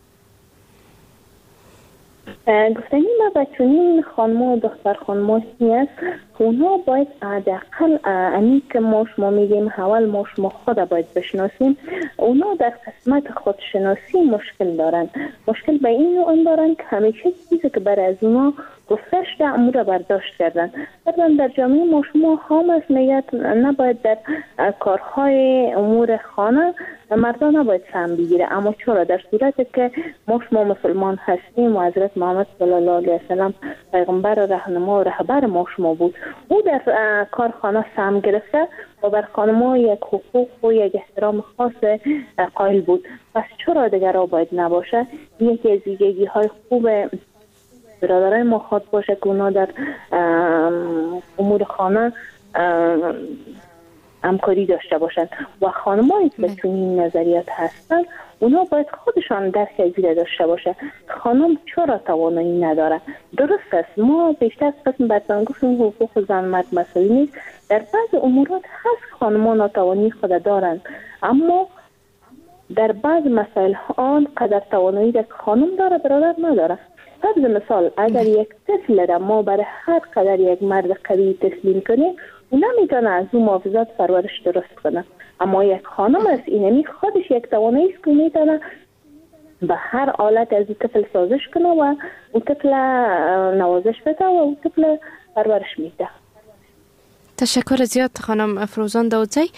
گفتنی ما به چنین خانم‌ها و دختر خانم‌ها چی است؟ اونها باید حداقل امی که ما شما میگیم اول ما شما خود باید بشناسیم. اونا در قسمت خودشناسی مشکل دارن. مشکل به این اون دارن که همیشه چیزی که برای از اونا گفته شده امور را برداشت کردن. در جامعه ما شما هم از میگه نباید در کارهای امور خانه مردان نباید سهم بگیره. اما چرا؟ در صورتی که ما شما مسلمان هستیم و حضرت محمد صلی الله علیه وسلم پیغمبر راهنما و رهبر ما شما بود، او در کارخانه سهم گرفته و بر خانم‌ها یک حقوق و یک احترام خاص قائل بود. پس چرا دیگر را باید نباشه؟ یکی از ویژگی‌های خوب برادرای ما خود باشه که اونا در امور خانه همکاری داشته باشند و خانمایی که به این نظریات هستند اونا باید خودشان درک از این داشته باشه. خانم چرا توانایی نداره؟ درست است، ما بیشتر از قسم بدن گفتیم حقوق زن مرد مساوی نیست. در بعض امورات هست خانمان ناتوانی خود دارند، اما در بعض مسائل آن قدر توانایی که خانم داره برادر نداره. فرض مثال اگر یک طفل را ما برای هر قدر یک مرد قوی تسلیم کنیم او نمیتونه از اون محافظت پرورش درست کنه، اما یک خانم است اینمی خودش یک توانایی است که میتونه به هر حالت از طفل سازش کنه و اون طفل نوازش بده و اون طفل پرورش میده. تشکر زیاد خانم فروزان داودزی.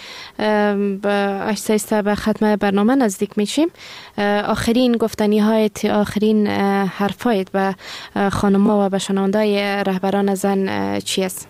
به ختم برنامه نزدیک میشیم. آخرین گفتنی های آخرین حرفایت به خانم‌ها و به شنونده‌های رهبران زن چی است؟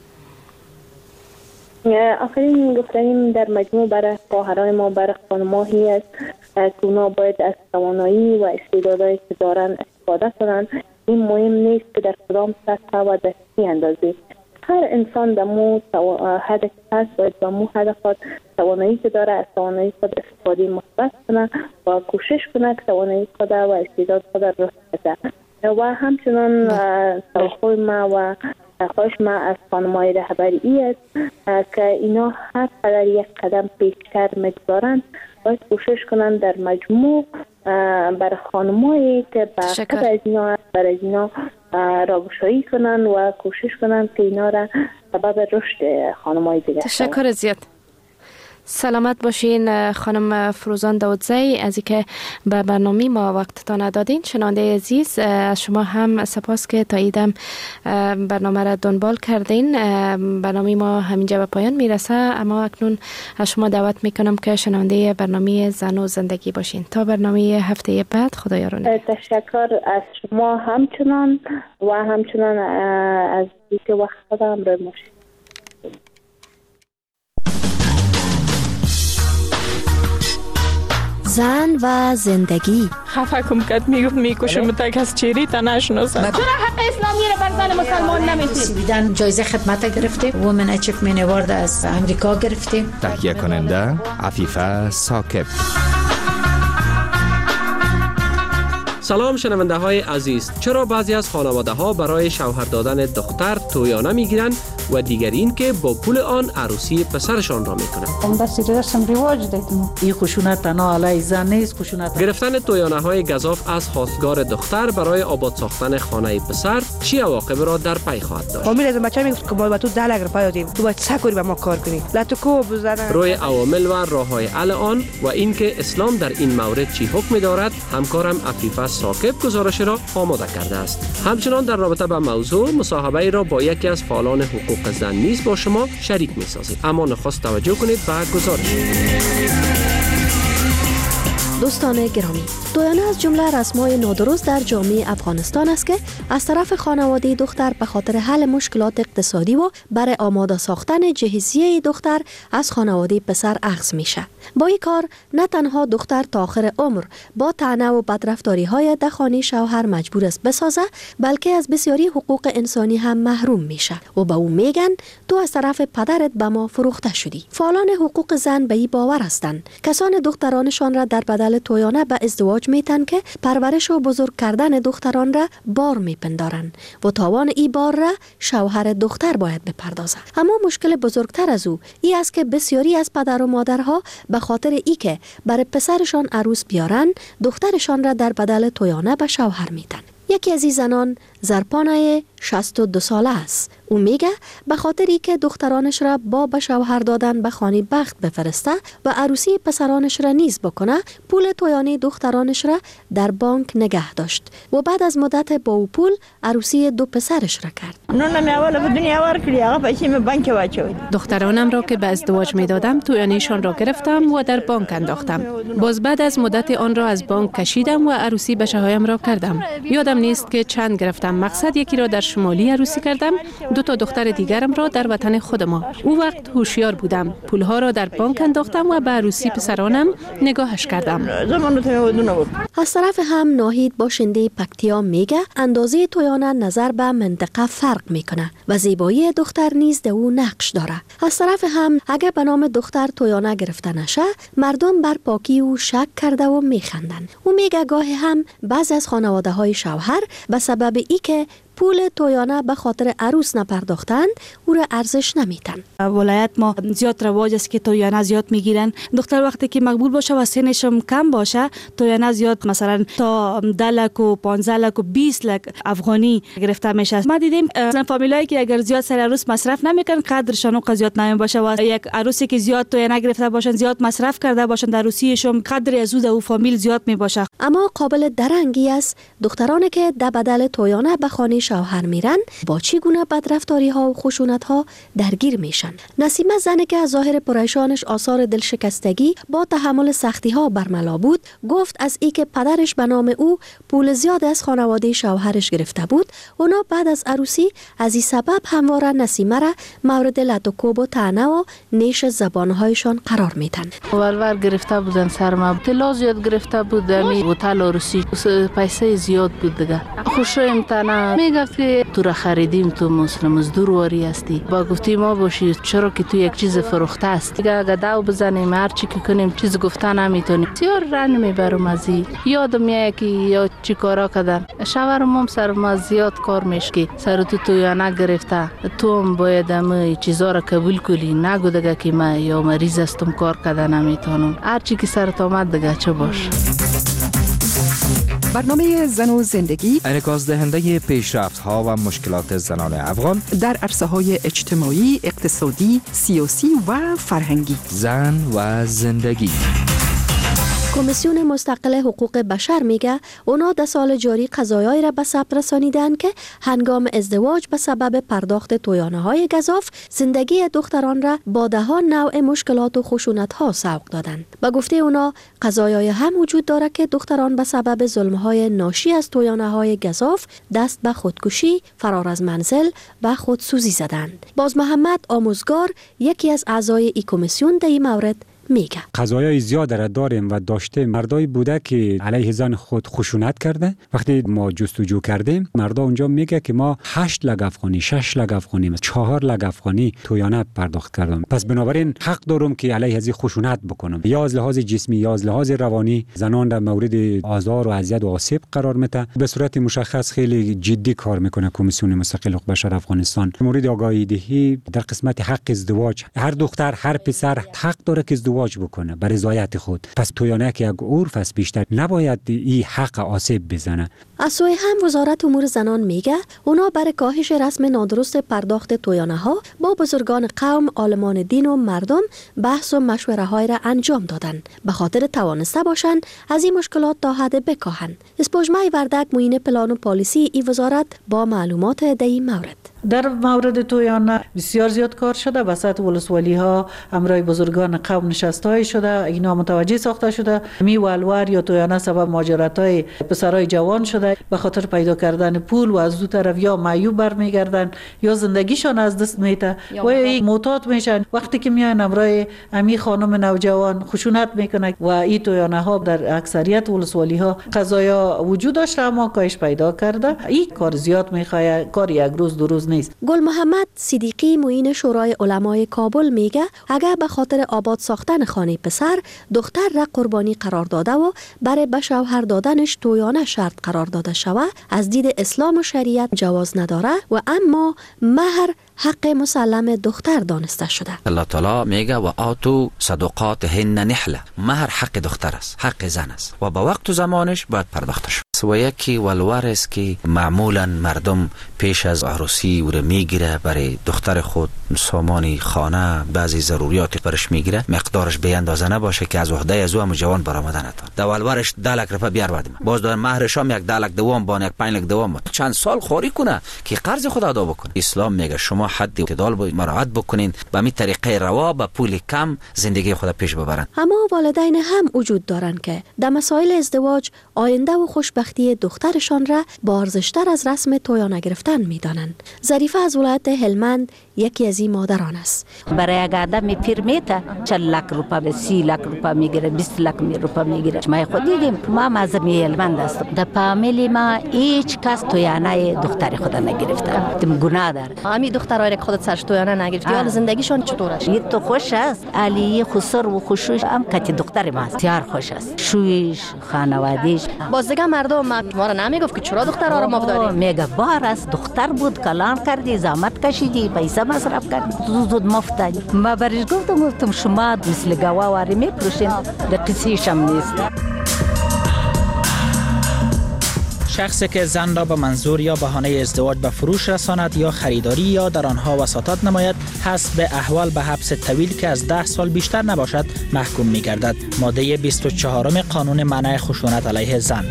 آخرین گفتنیم در مجموع برای خواهران ما، برای خانم‌هایی است که اونا باید از توانایی و استعدادایی که دارن استفاده کنن. این مهم نیست که در کدام سطح و در چه اندازه. هر انسان در مو هدف هست باید به مو هدف توانایی که داره از توانایی خود استفاده مثبت کنه و کوشش کنه که توانایی خود و استعداد خود رشد بده. و همچنان توقع ما و خواهش ما از خانم‌های رهبری است که اینا هر قدر یک قدم پیشتر می‌گذارند باید کوشش کنند در مجموع برای خانم‌هایی که برخلاف از اینا برای اینا راهگشایی کنند و کوشش کنند که اینا را سبب رشد خانم‌های دیگر. تشکر زیاد. سلامت باشین خانم فروزان داودزی از اینکه به برنامه ما وقتتان دادین. شنونده عزیز از شما هم سپاس که تا ایدم برنامه را دنبال کردین. برنامه ما همینجا به پایان میرسه، اما اکنون از شما دعوت میکنم که شنونده برنامه زن و زندگی باشین. تا برنامه هفته بعد، خدایا تشکر از شما همچنان و همچنان از اینکه وقت خودم را باشین. زن و زندگی. خفه کم کد میگفت میکشم تا کس چیری تا نشناسم. چرا حق اسلامی رو بر زن مسلمان نمیدید؟ سویدن جایزه خدمت گرفته، وومن اچیومنت اوارد از امریکا گرفته. تهیه کننده عفیفه ثاقب. سلام شنونده های عزیز. چرا بعضی از خانواده ها برای شوهر دادن دختر تویانه می گیرند و دیگر این که با پول آن عروسی پسرشان را می کنند؟ بس رسم رواج دیدم. این خشونت تنها علیه زن نیست، خشونت گرفتن تویانه های گزاف از خواستگار دختر برای آباد ساختن خانه پسر چی عواقب را در پی خواهد داشت؟ فامیل از بچه‌ها میگفت که ما با تو 10 لک روپیه دادیم، تو باید سکوری با ما کار کنی، لاتو کو بزنن. روی عوامل و راه‌های حل آن و اینکه اسلام در این مورد چی حکم دارد، همکارم عفیفه ثاقب گزارش را آماده کرده است. همچنان در رابطه با موضوع مصاحبه را با یکی از فعالان حقوق زن نیز با شما شریک می‌سازیم. اما نخست توجه کنید به گزارش. دوستان گرامی، تویانه از جمله رسم‌های نادرست در جامعه افغانستان است که از طرف خانواده دختر به خاطر حل مشکلات اقتصادی و برای آماده ساختن جهیزیه دختر از خانواده پسر اخذ میشه. با این کار نه تنها دختر تا آخر عمر با طعنه و بدرفتاری‌های در خانه شوهر مجبور است بسازه، بلکه از بسیاری حقوق انسانی هم محروم میشه و به او میگن تو از طرف پدرت به ما فروخته شدی. فعالان حقوق زن به این باور هستند کسان دخترانشان را در بدل تویانه به ازدواج میتن که پرورش و بزرگ کردن دختران را بار میپندارن و تاوان ای بار را شوهر دختر باید بپردازه. اما مشکل بزرگتر از او ای است که بسیاری از پدر و مادرها به خاطر ای که برای پسرشان عروس بیارن دخترشان را در بدل تویانه به شوهر میدن. یکی از این زنان زرپانه 62 ساله است. او میگه به خاطری که دخترانش را با به شوهر دادن به خانه بخت بفرسته و عروسی پسرانش را نیز بکنه، پول تویانه دخترانش را در بانک نگه داشت و بعد از مدت با او پول عروسی 2 پسرش را کرد. دخترانم را که به ازدواج میدادم تویانهشان را گرفتم و در بانک انداختم. باز بعد از مدت آن را از بانک کشیدم و عروسی بچه‌هایم را کردم. یادم نیست که چند گرفتم، گرفتم. مقصد یکی را در شمالی عروسی کردم، 2 تا دختر دیگرم را در وطن خود ما. او وقت هوشیار بودم. پولها را در بانک انداختم و به عروسی پسرانم نگاهش کردم. از طرف هم ناهید باشنده پکتیا میگه اندازه تویانه نظر به منطقه فرق میکنه و زیبایی دختر نیز در او نقش داره. از طرف هم اگه به نام دختر تویانه گرفته نشه، مردم بر پاکی او شک کرده و میخندن. او میگه گاهی هم بعض از خانواده های شوهر به سبب ای که پول تویانه به خاطر عروس نپرداختند او را ارزش نمیتن. ولایت ما زیاد رواج است که تویانه زیاد میگیرن. دختر وقتی که مقبول باشه و سنش کم باشه، تویانه زیاد مثلا تا 10 لک و 15 لک و 20 لک افغانی گرفته میشه. ما دیدیم مثلا فامیلایی که اگر زیاد سر عروس مصرف نمیکنن قدرشان و زیاد نمی باشه و یک عروسی که زیاد تویانه گرفته باشن، زیاد مصرف کرده باشن در عروسیشون، قدر از او فامیل زیاد می باشه. اما قابل درنگی است دخترانی که در بدل تویانه به خانه شوهر میرن با چگونه بدرفتاری ها و خشونت ها درگیر میشن. نسیمه زنی که از ظاهر پریشانش آثار دلشکستگی با تحمل سختی ها برملا بود، گفت از ای که پدرش به نام او پول زیاد از خانواده شوهرش گرفته بود، اونا بعد از عروسی از این سبب همواره نسیمه را مورد لطوکوب و طعنه و نیش زبانهایشان قرار میدن. ولور گرفته بودن سرما، طلا زیاد گرفته بود، هتل عروسی پیسه زیاد بود دیگه. خوشم تنه میگفت که تو را خریدیم، تو مسلم مزدور واری هستی، با گفتی ما باشی، چرا که تو یک چیز فروخته است دیگه. اگه داو بزنیم هر چی که کنیم چیز گفته نمیتونیم. بسیار رنج میبرم از این. یادم میاد که یا چی کارا کردن. شوهرم سر ما زیاد کار میشه، سر تو یا نگرفته، تو هم باید همه چیزا را قبول کنی، نگو دیگه که من یا مریض هستم کار کردن نمیتونم. هر چی که سرت آمد دیگه چه باش. برنامه زن و زندگی انعکاس دهنده پیشرفت‌ها و مشکلات زنان افغان در عرصه‌های اجتماعی، اقتصادی، سیاسی و فرهنگی. زن و زندگی. کمیسیون مستقل حقوق بشر میگه اونا در سال جاری قضایایی را به ثبت رسانیدن که هنگام ازدواج به سبب پرداخت تویانه های گزاف زندگی دختران را با دهان نوع مشکلات و خشونت ها سوق دادند. به گفته اونا قضایایی هم وجود داره که دختران به سبب ظلم های ناشی از تویانه های گزاف دست به خودکشی، فرار از منزل و خودسوزی زدند. باز محمد آموزگار یکی از اعضای این کمیسیون در این مورد میگه قضایای زیاد را داریم و داشته مردای بوده که علیه زن خود خشونت کرده. وقتی ما جستجو کردیم مردا اونجا میگه که ما 8 لک افغانی، 6 لک افغانی، 4 لک افغانی تویانه پرداخت کردم. پس بنابراین حق دارم که علیه از خشونت بکنم، یا از لحاظ جسمی یا از لحاظ روانی زنان در مورد آزار و اذیت و آسیب قرار میده. به صورت مشخص خیلی جدی کار میکنه کمیسیون مستقل حقوق بشر افغانستان مورد آگاهی دهی در قسمت حق ازدواج. هر دختر هر پسر حق داره که ازدواج بکنه به رضایت خود. پس تویانه که یک عرف است بیشتر نباید این حق آسیب بزنه. از سوی هم وزارت امور زنان میگه اونا برای کاهش رسم نادرست پرداخت تویانه ها با بزرگان قوم، عالمان دین و مردم بحث و مشوره های را انجام دادن به خاطر توانسته باشند از این مشکلات تا حد بکاهند. اسپوجمای وردک معین پلان و پالیسی ای وزارت با معلومات در این مورد. در مورد تویانه بسیار زیاد کار شده، وسط ولسوالی ها همراه بزرگان قوم نشستای شده، اینا متوجه ساخته شده. می ولور یا تویانه سبب مهاجرت های پسرای جوان شده به خاطر پیدا کردن پول و از دو طرف یا معیوب برمیگردن یا زندگیشان از دست میته و یا معتاد میشن. وقتی که میان همراه امی خانم نوجوان خشونت میکنه و این تویانه ها در اکثریت ولسوالی ها قضایا وجود داشته اما کاهش پیدا کرده. این کار زیاد میخواد، کار یک روز دو روز نیست. گل محمد صدیقی معین شورای علمای کابل میگه اگر به خاطر آباد ساختن خانه پسر دختر را قربانی قرار داده و برای به شوهر دادنش تویانه شرط قرار داده شوه، از دید اسلام و شریعت جواز نداره و اما مهر حق مسلم دختر دانسته شده. الله تعالی میگه و آتو صدقاتهن نحله، مهر حق دختر است، حق زن است و با وقت و زمانش باید پرداخته شود. و یکی ولور است که معمولا مردم پیش از عروسی او را میگیره برای دختر خود سامان خانه بعضی ضروریات برش میگیره، مقدارش به اندازه نباشه که از عهده از او هم جوان برآمده نتونه. در ولورش 10 لک روپیه بیار بدیم، باز دار مهرش هم یک 10 لک دوام با یک 5 لک دوام چند سال خوری کنه که قرض خود ادا بکنه. اسلام میگه شما حد اعتدال مراعات بکنین، به می طریقه روا به پول کم زندگی خود پیش ببرن. اما والدین هم وجود دارند که در مسائل ازدواج آینده و خوشبختی دخترشان را با ارزشتر از رسم تویانه گرفتن می‌دانند. ظریفه از ولایت هلمند یکی از این مادران است. برای یک آدم پیر میته 40 لک روپیه 30 لک روپیه میگیره 20 لک روپیه میگیره. ما خود دیدیم، ما مازمی هلمند هستم. در فامیلی ما هیچ کس تویانه دختر خود نگرفته. تم گناه داره. امی دخترای که خودت سرش تویانه نگرفتی، حال زندگیشون چطور است؟ یه تو خوش است. علی خسر و خوشش هم کتی دختر ما تیار خوش است. شویش خانواده‌اش. باز دیگه مردم ما را نمیگفت که چرا دخترها را مفداری؟ میگه بار است، دختر بود کلان کردی، زحمت کشیدی، پیسه مصرف کردی، زود مفتادی. ما برش گفتم شما مثل گواواری میپروشین، در قصیش هم نیست. شخصی که زن را به منظور یا بهانه ازدواج به فروش رساند یا خریداری یا در آنها وساطت نماید، حسب احوال به حبس طویل که از 10 سال بیشتر نباشد محکوم می گردد. ماده 24 قانون منع خشونت علیه زن.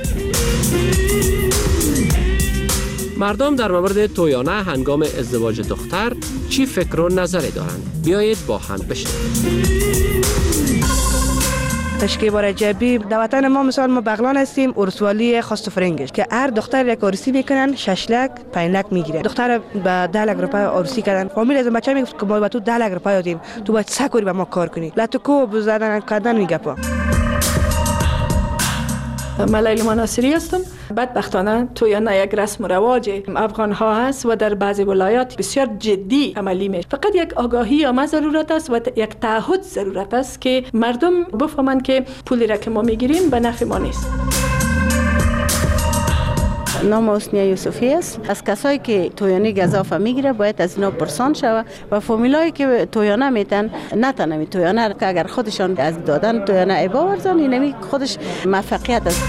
مردم در مورد تویانه هنگام ازدواج دختر چی فکر و نظری دارند؟ بیایید با هم بشنویم. تشکیل رجبی در وطن ما مثال ما بغلان هستیم، ارسوالی خواست فرنگش که هر دختر یک عروسی میکنن 6 لک 5 لک میگیره. دختر به 10 لک روپیه عروسی کردن. فامیل از بچه میگفت که ما به تو 10 لک روپیه دادیم، تو باید سکوری به ما کار کنی. لاتو بزدن کردن میگپا. من لیلا مناصری هستم. بدبختانه تویانه یک رسم و رواج افغان ها است و در بعضی ولایات بسیار جدی عملی میشه. فقط یک آگاهی عامه ضرورت است و یک تعهد ضرورت است که مردم بفهمند که پولی را که ما میگیریم به نفع ما نیست. نام حسنیه یوسفی است. از کسایی که تویانه گزافه میگیره باید از اینا پرسان شود و فامیلایی که تویانه میتن نتنمی تویانه که اگر خودشان از دادن تویانه عبا ورزن اینمی خودش موفقیت است.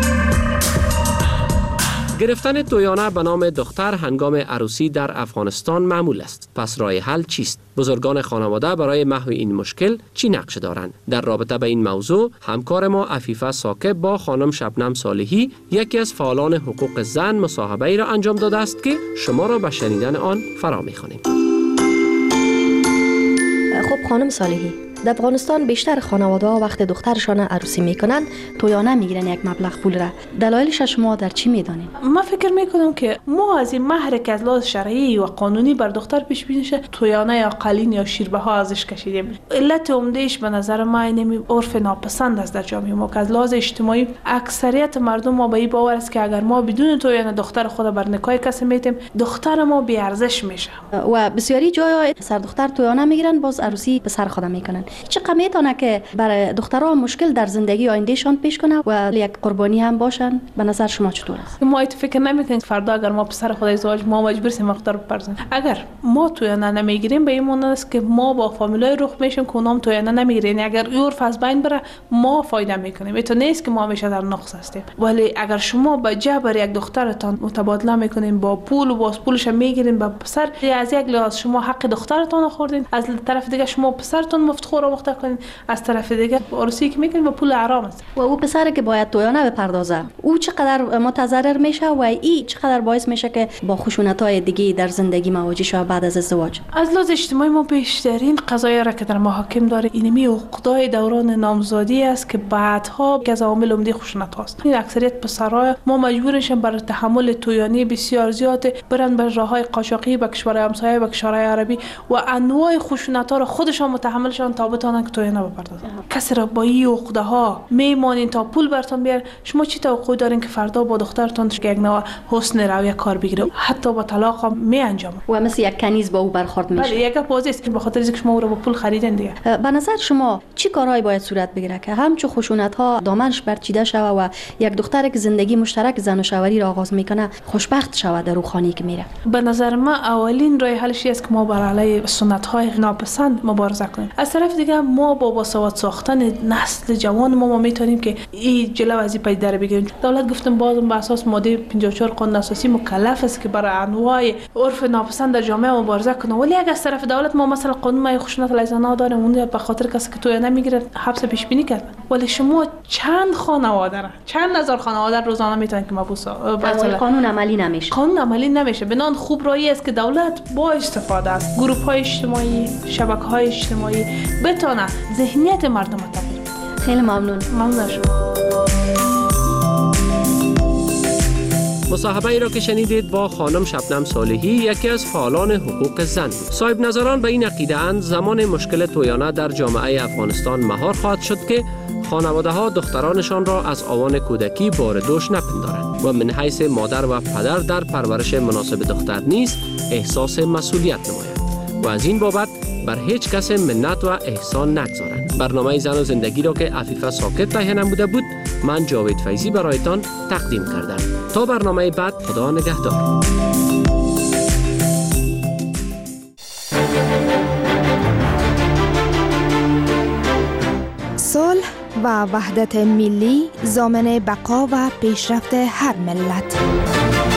گرفتن تویانه به نام دختر هنگام عروسی در افغانستان معمول است. پس راه حل چیست؟ بزرگان خانواده برای محو این مشکل چی نقش دارند؟ در رابطه به این موضوع همکار ما عفیفه ثاقب با خانم شبنم صالحی، یکی از فعالان حقوق زن، مصاحبه‌ای را انجام داده است که شما را به شنیدن آن فرا می‌خوانیم. خب خانم صالحی، در افغانستان بیشتر خانواده‌ها وقت دخترشان عروسی میکنن تویانه میگیرن یک مبلغ پول را. دلایلش شما در چی میدانید؟ من فکر میکنم که ما از این مهر که از لحاظ شرعی و قانونی بر دختر پیش بینی شه تویانه یا قلین یا شیربه ها ازش کشیدیم. علت عمدهش به نظر من اینمی عرف ناپسند است در جامعه ما که از لحاظ اجتماعی اکثریت مردم ما به این باور است که اگر ما بدون تویانه دختر خود بر نکاح کسی میتیم دختر ما بی ارزش میشه. و بسیاری جای سر دختر تویانه میگیرن باز عروسی پسر خود میکنن. چقدر میتونه که برای دخترها مشکل در زندگی آیندهشان پیش کنه و یک قربانی هم باشن؟ به نظر شما چطور است؟ ما فکر نمیکنیم فردا اگر ما پسر خود ازدواج ما مجبور سیم دختر بپرزن. اگر ما تویانه نمیگیریم به این معنی است که ما با فامیلای رخ میشیم که اونام تویانه نمیگیرن. اگر عرف از بین بره ما فایده میکنیم. تو نیست که ما همیشه در نقص هستیم. ولی اگر شما با جبر یک دخترتان متبادله میکنین با پول و باز پولش میگیرین با پسر، از یک لحاظ شما حق دخترتان خوردین، از طرف دیگه شما پسرتون مفتخور و کنین، از طرف دیگه عروسی که میکنین با پول حرام است. و او پسر که باید تویانه بپردازه او چقدر متضرر میشه و این چقدر باعث میشه که با خشونت‌های دیگه در زندگی مواجه شه بعد از ازدواج؟ از لحاظ اجتماعی ما بیشترین قضایا را که در محاکم داره اینمی عقدای دوران نامزادی است که بعدها از عوامل عمده خشونت هاست. این اکثریت پسرای ما مجبورشن برای تحمل تویانی بسیار زیاد برن به راههای قاچاقی به کشورهای همسایه و کشورهای عربی و انواع خشونت‌ها را خودشان متحملشان تا بتونن که تویانه بپردازن. کسی را با این عقده ها میمانین تا پول براتون بیار. شما چی توقع دارین که فردا با دخترتون یک نوع حسن رویه کار بگیره؟ حتی با طلاق هم می انجام و مثل یک کنیز با او برخورد میشه. بله، یک بازی است به خاطر اینکه شما او را با پول خریدین دیگه. به نظر شما چی کارهایی باید صورت بگیره که همچون خشونت ها دامنش برچیده شوه و یک دختر که زندگی مشترک زن و شوهری را آغاز میکنه خوشبخت شوه در روخانی که میره؟ به نظر من اولین راه حلش است که ما بر علیه سنت های ناپسند مبارزه کنیم. از طرف طرف دیگه ما با باسواد ساختن نسل جوان ما میتونیم که این جلو از این پدیده رو بگیریم. دولت گفتم بازم بر اساس ماده 54 قانون اساسی مکلف است که برای انواع عرف ناپسند در جامعه مبارزه کنه، ولی اگه از طرف دولت ما مثلا قانون مای خشونت علیه زنان داریم، اون به خاطر کسی که توی نمیگیره حبس پیش بینی کرد. ولی شما چند خانواده را، چند هزار خانواده روزانه میتونن که مبوس قانون عملی نمیشه. قانون عملی نمیشه. بنان خوب رایی است که دولت با استفاده از گروه های اجتماعی، شبکه های اجتماعی بتونه ذهنیت مردم رو تغییر بده. خیلی ممنون. ممنون شما. مصاحبه ای را که شنیدید با خانم شبنم صالحی، یکی از فعالان حقوق زن بود. صاحب نظران به این عقیده اند زمان مشکل تویانه در جامعه افغانستان مهار خواهد شد که خانواده ها دخترانشان را از آوان کودکی بار دوش نپندارند و من حیث مادر و پدر در پرورش مناسب دختر نیز احساس مسئولیت نمایند و از این بابت بر هیچ کس منت و احسان نگذارند. برنامه زن و زندگی را که عفیفه ساکت تهیه نموده بود، من جاوید فیضی برایتان تقدیم کردم. تا برنامه بعد، خدا نگهدار. صلح و وحدت ملی ضامن بقا و پیشرفت هر ملت.